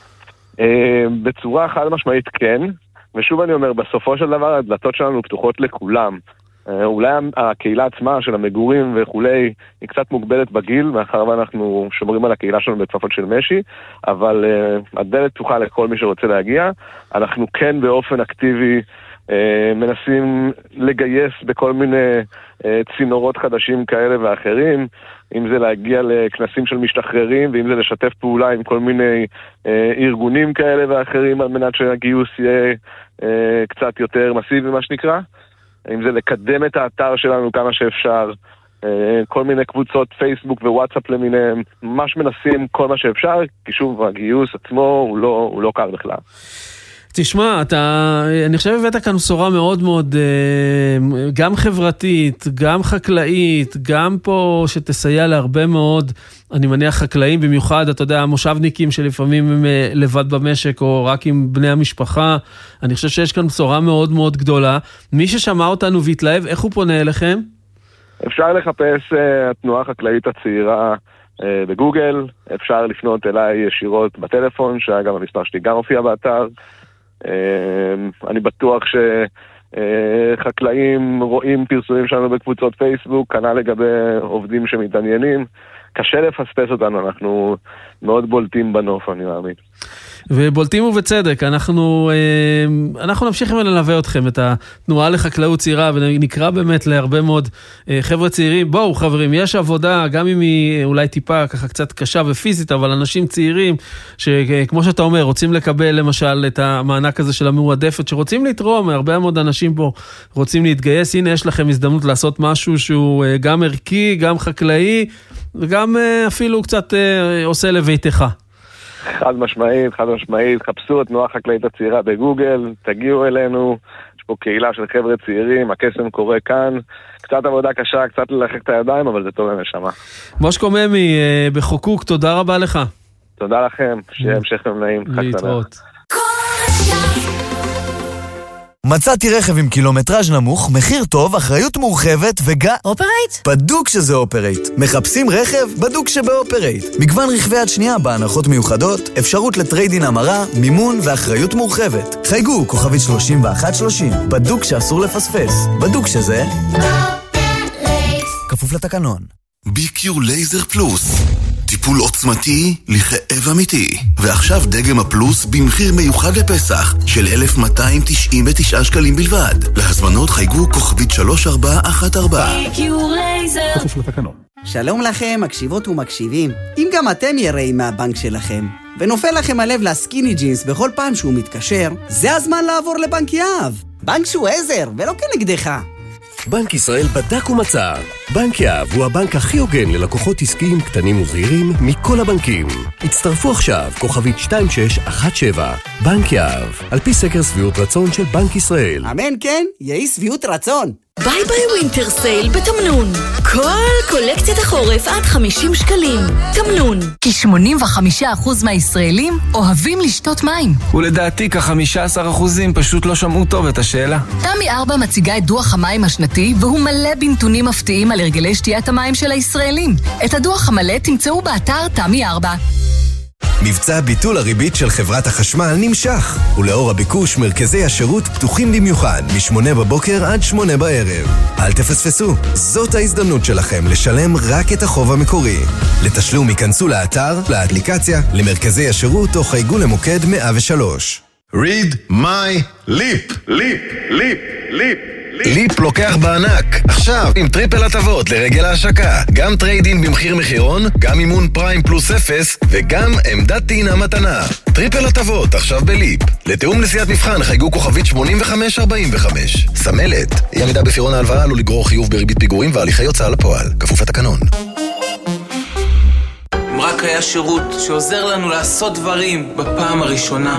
בצורה חד משמעית כן, ושוב אני אומר, בסופו של דבר הדלתות שלנו פתוחות לכולם. אולי הקהילה עצמה של המגורים וכולי היא קצת מוגבלת בגיל, מאחר ואנחנו שומרים על הקהילה שלנו בכפפות של משי, אבל uh, הדלת פתוחה לכל מי שרוצה להגיע. אנחנו כן באופן אקטיבי uh, מנסים לגייס בכל מיני uh, צינורות חדשים כאלה ואחרים, אם זה להגיע לכנסים של משתחררים, ואם זה לשתף פעולה עם כל מיני uh, ארגונים כאלה ואחרים, על מנת שהגיוס יהיה uh, קצת יותר מסיבי, מה שנקרא. אם זה לקדם את האתר שלנו כמה שאפשר, כל מיני קבוצות פייסבוק ווואטסאפ למיניהם, ממש מנסים כל מה שאפשר, כי שוב, הגיוס עצמו הוא לא, הוא לא קל בכלל. תשמע, אתה, אני חושב הבאת כאן בשורה מאוד מאוד, גם חברתית, גם חקלאית, גם פה שתסייע להרבה מאוד, אני מניח חקלאים במיוחד, אתה יודע, המושבניקים שלפעמים הם לבד במשק, או רק עם בני המשפחה, אני חושב שיש כאן בשורה מאוד מאוד גדולה. מי ששמע אותנו והתלהב, איך הוא פונה אליכם? אפשר לחפש uh, התנועה החקלאית הצעירה uh, בגוגל, אפשר לפנות אליי ישירות בטלפון, שאגב המספר שלי גם הופיע באתר. Uh, אני בטוח שחקלאים uh, רואים פרסומים שלנו בקבוצות פייסבוק, כנ"ל לגבי עובדים שמתעניינים. קשה לפספס אותנו, אנחנו מאוד בולטים בנוף, אני מאמין. ובולטים ובצדק, אנחנו, אנחנו נמשיך ללווה אתכם, את התנועה לחקלאות צעירה, ונקרא באמת להרבה מאוד חבר'ה צעירים. בואו חברים, יש עבודה, גם אם היא אולי טיפה ככה קצת קשה ופיזית, אבל אנשים צעירים, שכמו שאתה אומר, רוצים לקבל למשל את המענק הזה של המועדפת, שרוצים לתרום, הרבה מאוד אנשים פה רוצים להתגייס, הנה יש לכם הזדמנות לעשות משהו שהוא גם ערכי, גם חקלאי, וגם אפילו קצת עושה לביתך. חד משמעית, חד משמעית, חפשו את תנועה החקלאית הצעירה בגוגל, תגיעו אלינו, יש פה קהילה של חבר'ה צעירים, הקסם קורה כאן, קצת עבודה קשה, קצת ללחק את הידיים, אבל זה טוב לנשמה. מושקו ממי, בחוקוק, תודה רבה לך. תודה לכם, שיהיה המשך נעים, להתראות. מצאתי רכב עם קילומטראז' נמוך, מחיר טוב, אחריות מורחבת וגם... אופרייט? בדוק שזה אופרייט. מחפשים רכב? בדוק שבאופרייט. מגוון רכבי יד שנייה בהנחות מיוחדות, אפשרות לטריידין המרה, מימון ואחריות מורחבת. חייגו, כוכבית שלושים ואחת שלושים. בדוק שאסור לפספס. בדוק שזה... אופרייט. כפוף לתקנון. בי-קיו לייזר פלוס. טיפול עוצמתי לכאב אמיתי. ועכשיו דגם הפלוס במחיר מיוחד לפסח של אלף מאתיים תשעים ותשעה שקלים בלבד. להזמנות חייגו כוכבית שלוש ארבע אחת ארבע. כפוף לתקנון. שלום לכם, מקשיבות ומקשיבים. אם גם אתם יראים מהבנק שלכם, ונופל לכם הלב לסקיני ג'ינס בכל פעם שהוא מתקשר, זה הזמן לעבור לבנק יהב. בנק שהוא עזר, ולא כנגדך. בנק ישראל בדק ומצא. בנק יהב הוא הבנק הכי הוגן ללקוחות עסקיים קטנים וזעירים מכל הבנקים. הצטרפו עכשיו, כוכבית שתיים שש אחת שבע. בנק יהב, על פי סקר שביעות רצון של בנק ישראל. אמן כן, יהי שביעות רצון. ביי ביי ווינטר סייל בתמנון. כל קולקציית החורף עד חמישים שקלים. תמנון. כי שמונים וחמישה אחוז מהישראלים אוהבים לשתות מים. ולדעתי כ-חמישה עשר אחוזים פשוט לא שמעו טוב את השאלה. תמי ארבע מציגה את דוח המים השנתי, והוא מלא בנתונים מפתיעים על הרגלי שתיית המים של הישראלים. את הדוח המלא תמצאו באתר תמי ארבע. מבצע ביטול הריבית של חברת החשמל נמשך, ולאור הביקוש מרכזי השירות פתוחים במיוחד משמונה בבוקר עד שמונה בערב. אל תפספסו, זאת ההזדמנות שלכם לשלם רק את החוב המקורי. לתשלום ייכנסו לאתר, לאפליקציה, למרכזי השירות או חייגו למוקד מאה ושלוש. Read my lip, lip, lip, lip. ליפ לוקח בענק, עכשיו עם טריפל הטבות לרגל ההשקה. גם טריידין במחיר מחירון, גם אימון פריים פלוס אפס, וגם עמדת טעינה מתנה. טריפל הטבות עכשיו בליפ. לתאום נסיעת מבחן חייגו כוכבית שמונים וחמש ארבעים וחמש. סמלת, אי עמידה בפירעון ההלוואה עלול לגרור חיוב בריבית פיגורים והליכי הוצאה לפועל, כפוף לתקנון. אם רק היה שירות שעוזר לנו לעשות דברים בפעם הראשונה.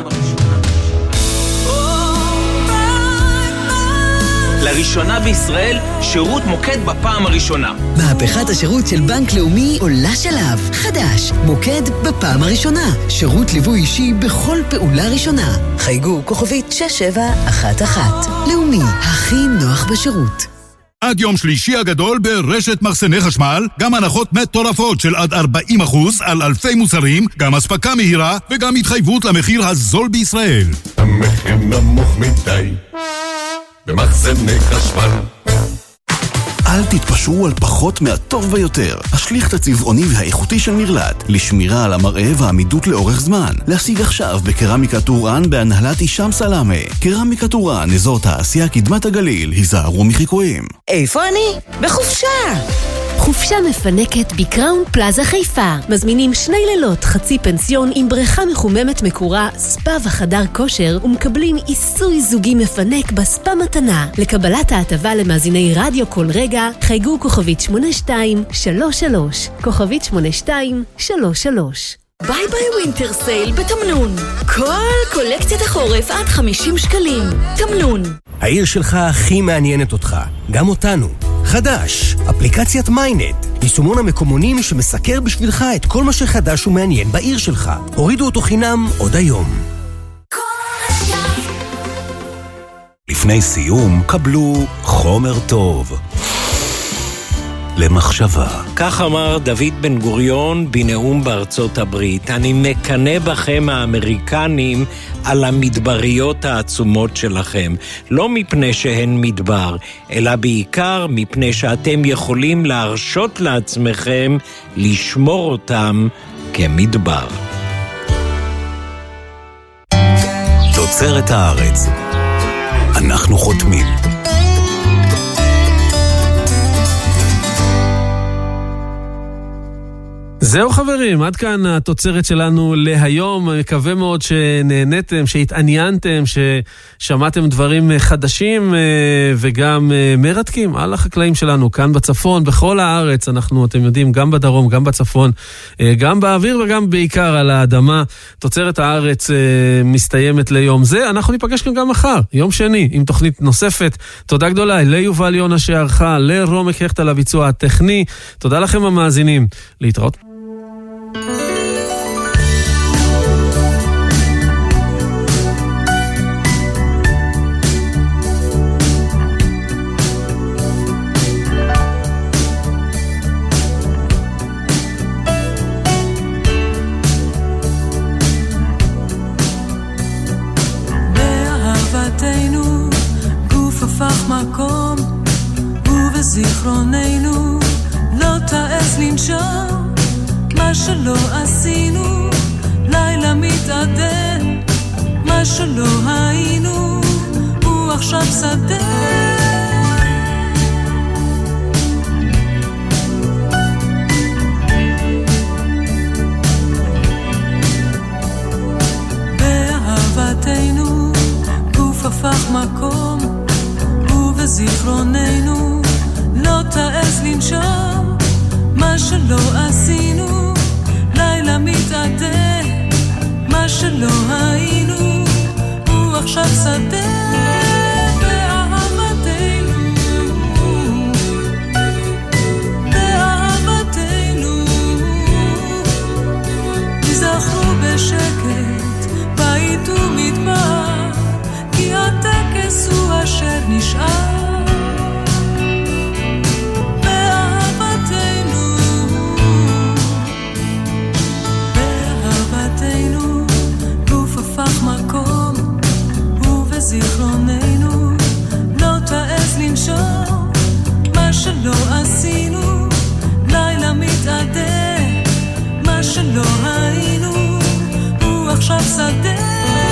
לראשונה בישראל, שירות מוקד בפעם הראשונה. מהפכת השירות של בנק לאומי עולה שלב. חדש, מוקד בפעם הראשונה. שירות ליווי אישי בכל פעולה ראשונה. חייגו כוכבית שש שבע אחת אחת. לאומי, הכי נוח בשירות. עד יום שלישי הגדול ברשת מחסני חשמל, גם הנחות מטורפות של עד ארבעים אחוז על אלפי מוצרים, גם הספקה מהירה וגם התחייבות למחיר הזול בישראל. המחיר נמוך מדי במחסני חשמל. אל תתפשרו על פחות מהטוב ביותר. השליך הצבעוני והאיכותי של נרלט, לשמירה על המראה והעמידות לאורך זמן. להשיג עכשיו בקרמיקה טורען בהנהלת אישם סלאמה. קרמיקה טורען, אזור תעשייה קדמת הגליל, היזהרו מחיקויים. איפה אני? בחופשה! חופשה מפנקת בקראון פלאזה חיפה. מזמינים שני לילות חצי פנסיון עם בריכה מחוממת מקורה, ספה וחדר כושר, ומקבלים עיסוי זוגי מפנק בספה מתנה. לקבלת ההטבה למאזיני רדיו כל רגע, חייגו כוכבית שמונה שתיים שלוש שלוש, כוכבית שמונה שתיים שלוש שלוש. ביי ביי ווינטר סייל בתמנון. כל קולקציית החורף עד חמישים שקלים. תמנון. העיר שלך הכי מעניינת אותך, גם אותנו. חדש, אפליקציית מיינט, יישומון המקומונים שמסקר בשבילך את כל מה שחדש ומעניין בעיר שלך. הורידו אותו חינם עוד היום. לפני סיום, קבלו חומר טוב למחשבה. כך אמר דוד בן גוריון בנאום בארצות הברית. אני מקנה בכם האמריקנים על המדבריות העצומות שלכם. לא מפני שהן מדבר, אלא בעיקר מפני שאתם יכולים להרשות לעצמכם לשמור אותם כמדבר. תוצרת הארץ. אנחנו חותמים. זהו חברים, עד כאן התוצרת שלנו להיום. מקווה מאוד שנהנתם, שהתעניינתם, ששמעתם דברים חדשים וגם מרתקים על החקלאים שלנו כאן בצפון, בכל הארץ. אנחנו, אתם יודעים, גם בדרום, גם בצפון, גם באוויר וגם בעיקר על האדמה. תוצרת הארץ מסתיימת ליום זה. אנחנו ניפגש כאן גם מחר, יום שני, עם תוכנית נוספת. תודה גדולה ליובל יונה שערכה, לרומק הכט על הביצוע הטכני. תודה לכם המאזינים. להתראות. באהבתנו גוף הפך מקום, ובזיכרוננו לא תעז לנשום. מה שלא עשינו, לילה מתעדן, מה שלא היינו, הוא עכשיו שדה. באהבתנו גוף הפך מקום, ובזיכרוננו לא תעז לנשום. מה שלא עשינו, לילה מתעדה, מה שלא היינו, הוא עכשיו שדה. באהבתנו בזיכרוננו, לא תעז לנשום מה שלא עשינו, לילה מתעדה מה שלא היינו, הוא עכשיו שדה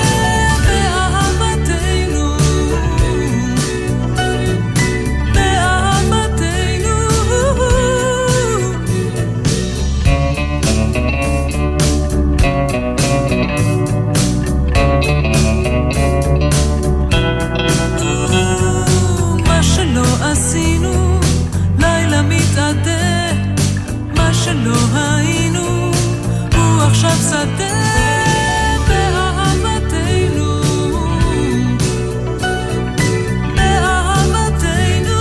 שלא היינו, הוא עכשיו שדה באהבתנו, באהבתנו.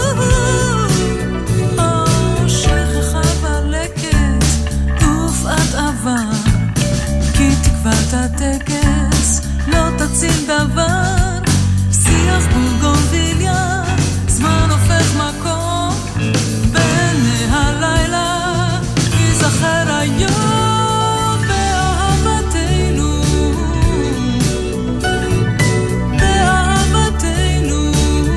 או שכחה בלקת ופעת עבר, כי תקוות הטקס לא תציל דבר, שיח בורגונביליה, זמן הופך מקום בעיני הלילה, זכר היום באהבתנו, באהבתנו.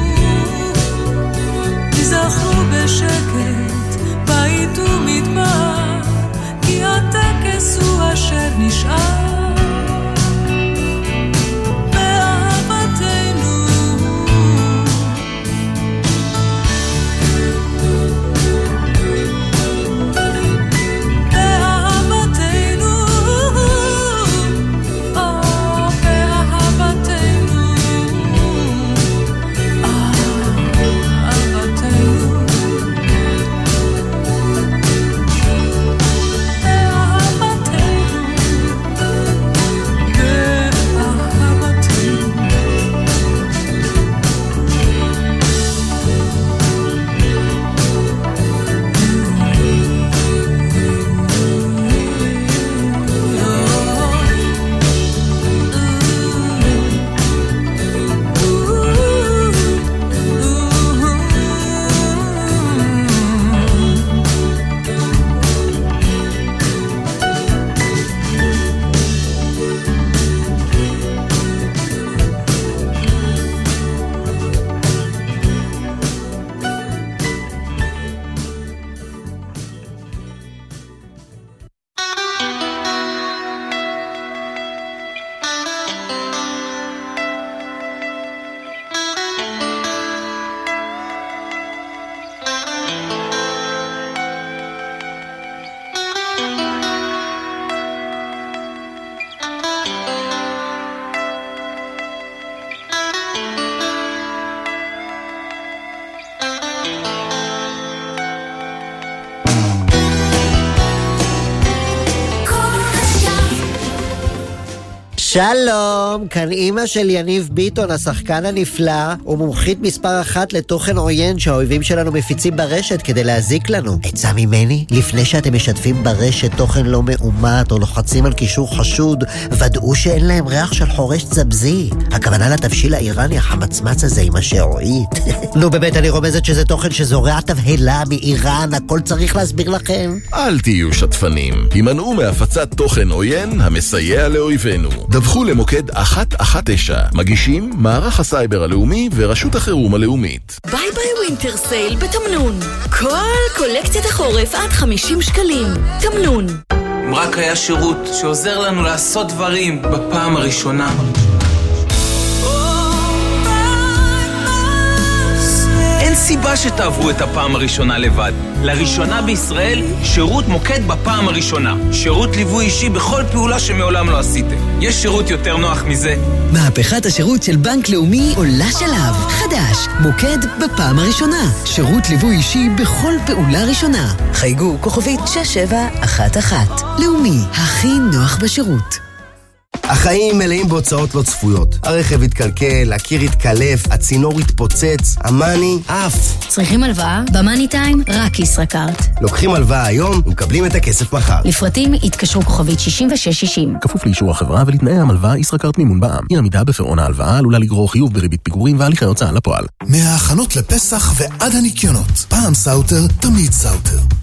תזכרו בשקט בית ומדבר, כי הטקס הוא אשר נשאר. שלום, כאן אמא של יניב ביטון, השחקן הנפלא, ומומחית מספר אחת לתוכן עוין שהאויבים שלנו מפיצים ברשת כדי להזיק לנו. עצה ממני, לפני שאתם משתפים ברשת תוכן לא מאומת או לוחצים על קישור חשוד, ודאו שאין להם ריח של חורש צבזי. הכוונה לתבשיל האיראני, החמצמץ הזה עם השעועית. נו באמת, אני רומזת שזה תוכן שזורע תבהלה מאיראן, הכל צריך להסביר לכם. אל תהיו שטפנים, הימנעו מהפצת תוכן עוין המסייע לאויבינו. דווחו למוקד אחת אחת תשע, מגישים מערך הסייבר הלאומי ורשות החירום הלאומית. ביי ביי ווינטר סייל בתמנון, כל קולקציית החורף עד חמישים שקלים. תמנון. אם רק היה שירות שעוזר לנו לעשות דברים בפעם הראשונה. אין סיבה שתעברו את הפעם הראשונה לבד. לראשונה בישראל, שירות מוקד בפעם הראשונה. שירות ליווי אישי בכל פעולה שמעולם לא עשיתם. יש שירות יותר נוח מזה? מהפכת השירות של בנק לאומי עולה שלב. חדש, מוקד בפעם הראשונה. שירות ליווי אישי בכל פעולה ראשונה. חייגו כוכבית שש שבע אחת אחת. לאומי, הכי נוח בשירות. החיים מלאים בהוצאות לא צפויות. הרכב התקלקל, הקיר התקלף, הצינור התפוצץ, המאני אף. צריכים הלוואה? במאני טיים רק ישראכרט. לוקחים הלוואה היום ומקבלים את הכסף מחר. לפרטים התקשרו כוכבית שישים ושש שישים. כפוף לאישור החברה ולתנאי המלוואה ישראכרט מימון בע"מ. אי עמידה בפירעון ההלוואה עלולה לגרור חיוב בריבית פיגורים והליכי הוצאה לפועל. מההכנות לפסח ועד הניקיונות. פעם סאוטר, תמיד סאוטר.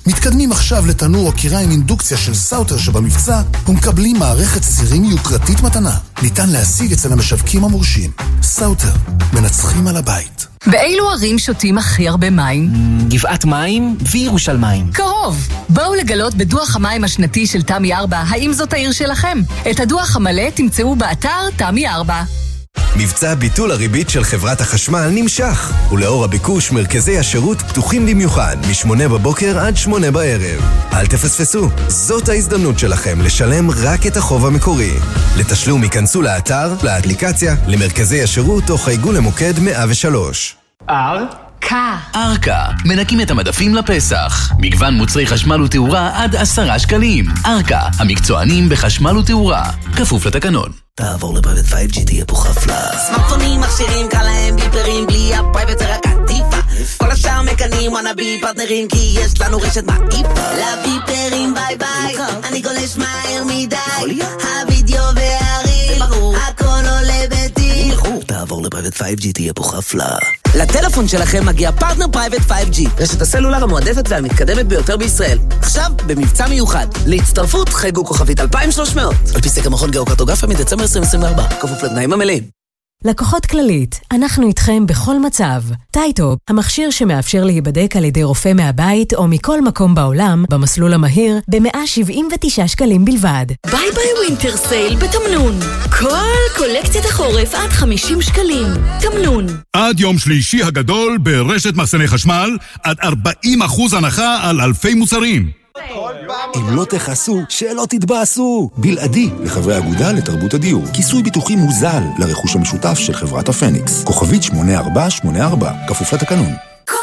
מתקדמים עכשיו לתנור או קירה עם אינדוקציה של סאוטר שבמבצע ומקבלים מערכת סירים יוקרתית מתנה. ניתן להשיג אצל המשווקים המורשים. סאוטר, מנצחים על הבית. באילו ערים שותים הכי הרבה מים? גבעת מים וירושלים. קרוב! בואו לגלות בדוח המים השנתי של תמי ארבע, האם זאת העיר שלכם? את הדוח המלא תמצאו באתר תמי ארבע. מבצע ביטול הריבית של חברת החשמל נמשך, ולאור הביקוש מרכזי השירות פתוחים במיוחד משמונה בבוקר עד שמונה בערב. אל תפספסו, זאת ההזדמנות שלכם לשלם רק את החוב המקורי. לתשלום ייכנסו לאתר, לאפליקציה, למרכזי השירות או חייגו למוקד מאה ושלוש. אר? קה. ארקה, מנקים את המדפים לפסח. מגוון מוצרי חשמל ותאורה עד עשרה שקלים. ארקה, המקצוענים בחשמל ותאורה. כפוף לתקנון. תעבור לפרייבט פייב ג'י תהיה פה חפלה. סמארטפונים, מכשירים, קל להם ביפרים, בלי הפרייבט זה רק עטיפה. כל השאר מקנים, וואנה בי פרטנרים, כי יש לנו רשת מעיפה. לביפרים ביי ביי, אני גולש מהר מדי. הווידאו והרים, הכל עולה ביתי. תעבור לפרייבט פייב ג'י תהיה פה חפלה. לטלפון שלכם מגיע פרטנר פרייבט פייב ג'י, רשת הסלולר המועדפת והמתקדמת ביותר בישראל. עכשיו במבצע מיוחד. להצטרפות חייגו כוכבית אלפיים ושלוש מאות. על פי סקר מכון גיאוקרטוגרפיה מדצמבר עשרים עשרים וארבע. כפוף לתנאים המלאים. לקוחות כללית, אנחנו איתכם בכל מצב. טייטופ, המכשיר שמאפשר להיבדק על ידי רופא מהבית או מכל מקום בעולם, במסלול המהיר, ב-מאה שבעים ותשעה שקלים בלבד. ביי ביי ווינטר סייל בתמנון. כל קולקציית החורף עד חמישים שקלים. תמנון. עד יום שלישי הגדול ברשת מחסני חשמל, עד ארבעים אחוז הנחה על אלפי מוצרים. אם לא תחסו, שלא תתבאסו. בלעדי לחברי האגודה לתרבות הדיור. כיסוי ביטוחי מוזל לרכוש המשותף של חברת הפניקס. כוכבית שמונה ארבע שמונה ארבע, כפוף לתקנון.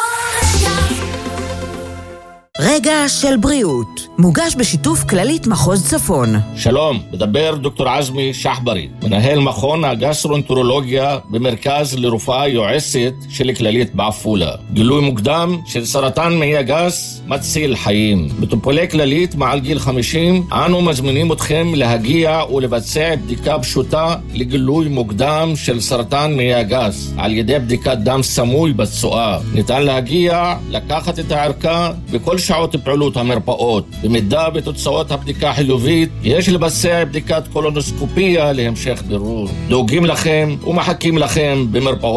רגע של בריאות, מוגש בשיתוף כללית מחוז צפון. שלום, מדבר דוקטור עזמי שחברי, מנהל מכון הגסטרואנטרולוגיה במרכז לרפואה יועצת של כללית בעפולה. גילוי מוקדם של סרטן מעי הגס מציל חיים. מטופלי כללית מעל גיל חמישים, אנו מזמינים אתכם להגיע ולבצע בדיקה פשוטה לגילוי מוקדם של סרטן מעי הגס על ידי בדיקת דם סמוי בצואה. ניתן להגיע, לקחת את הערכה בכל שעות פעולות המרפאות. במידה בתוצאות הבדיקה חיובית, יש לבצע בדיקת קולונוסקופיה להמשך בירור. דואגים לכם ומחכים לכם במרפאות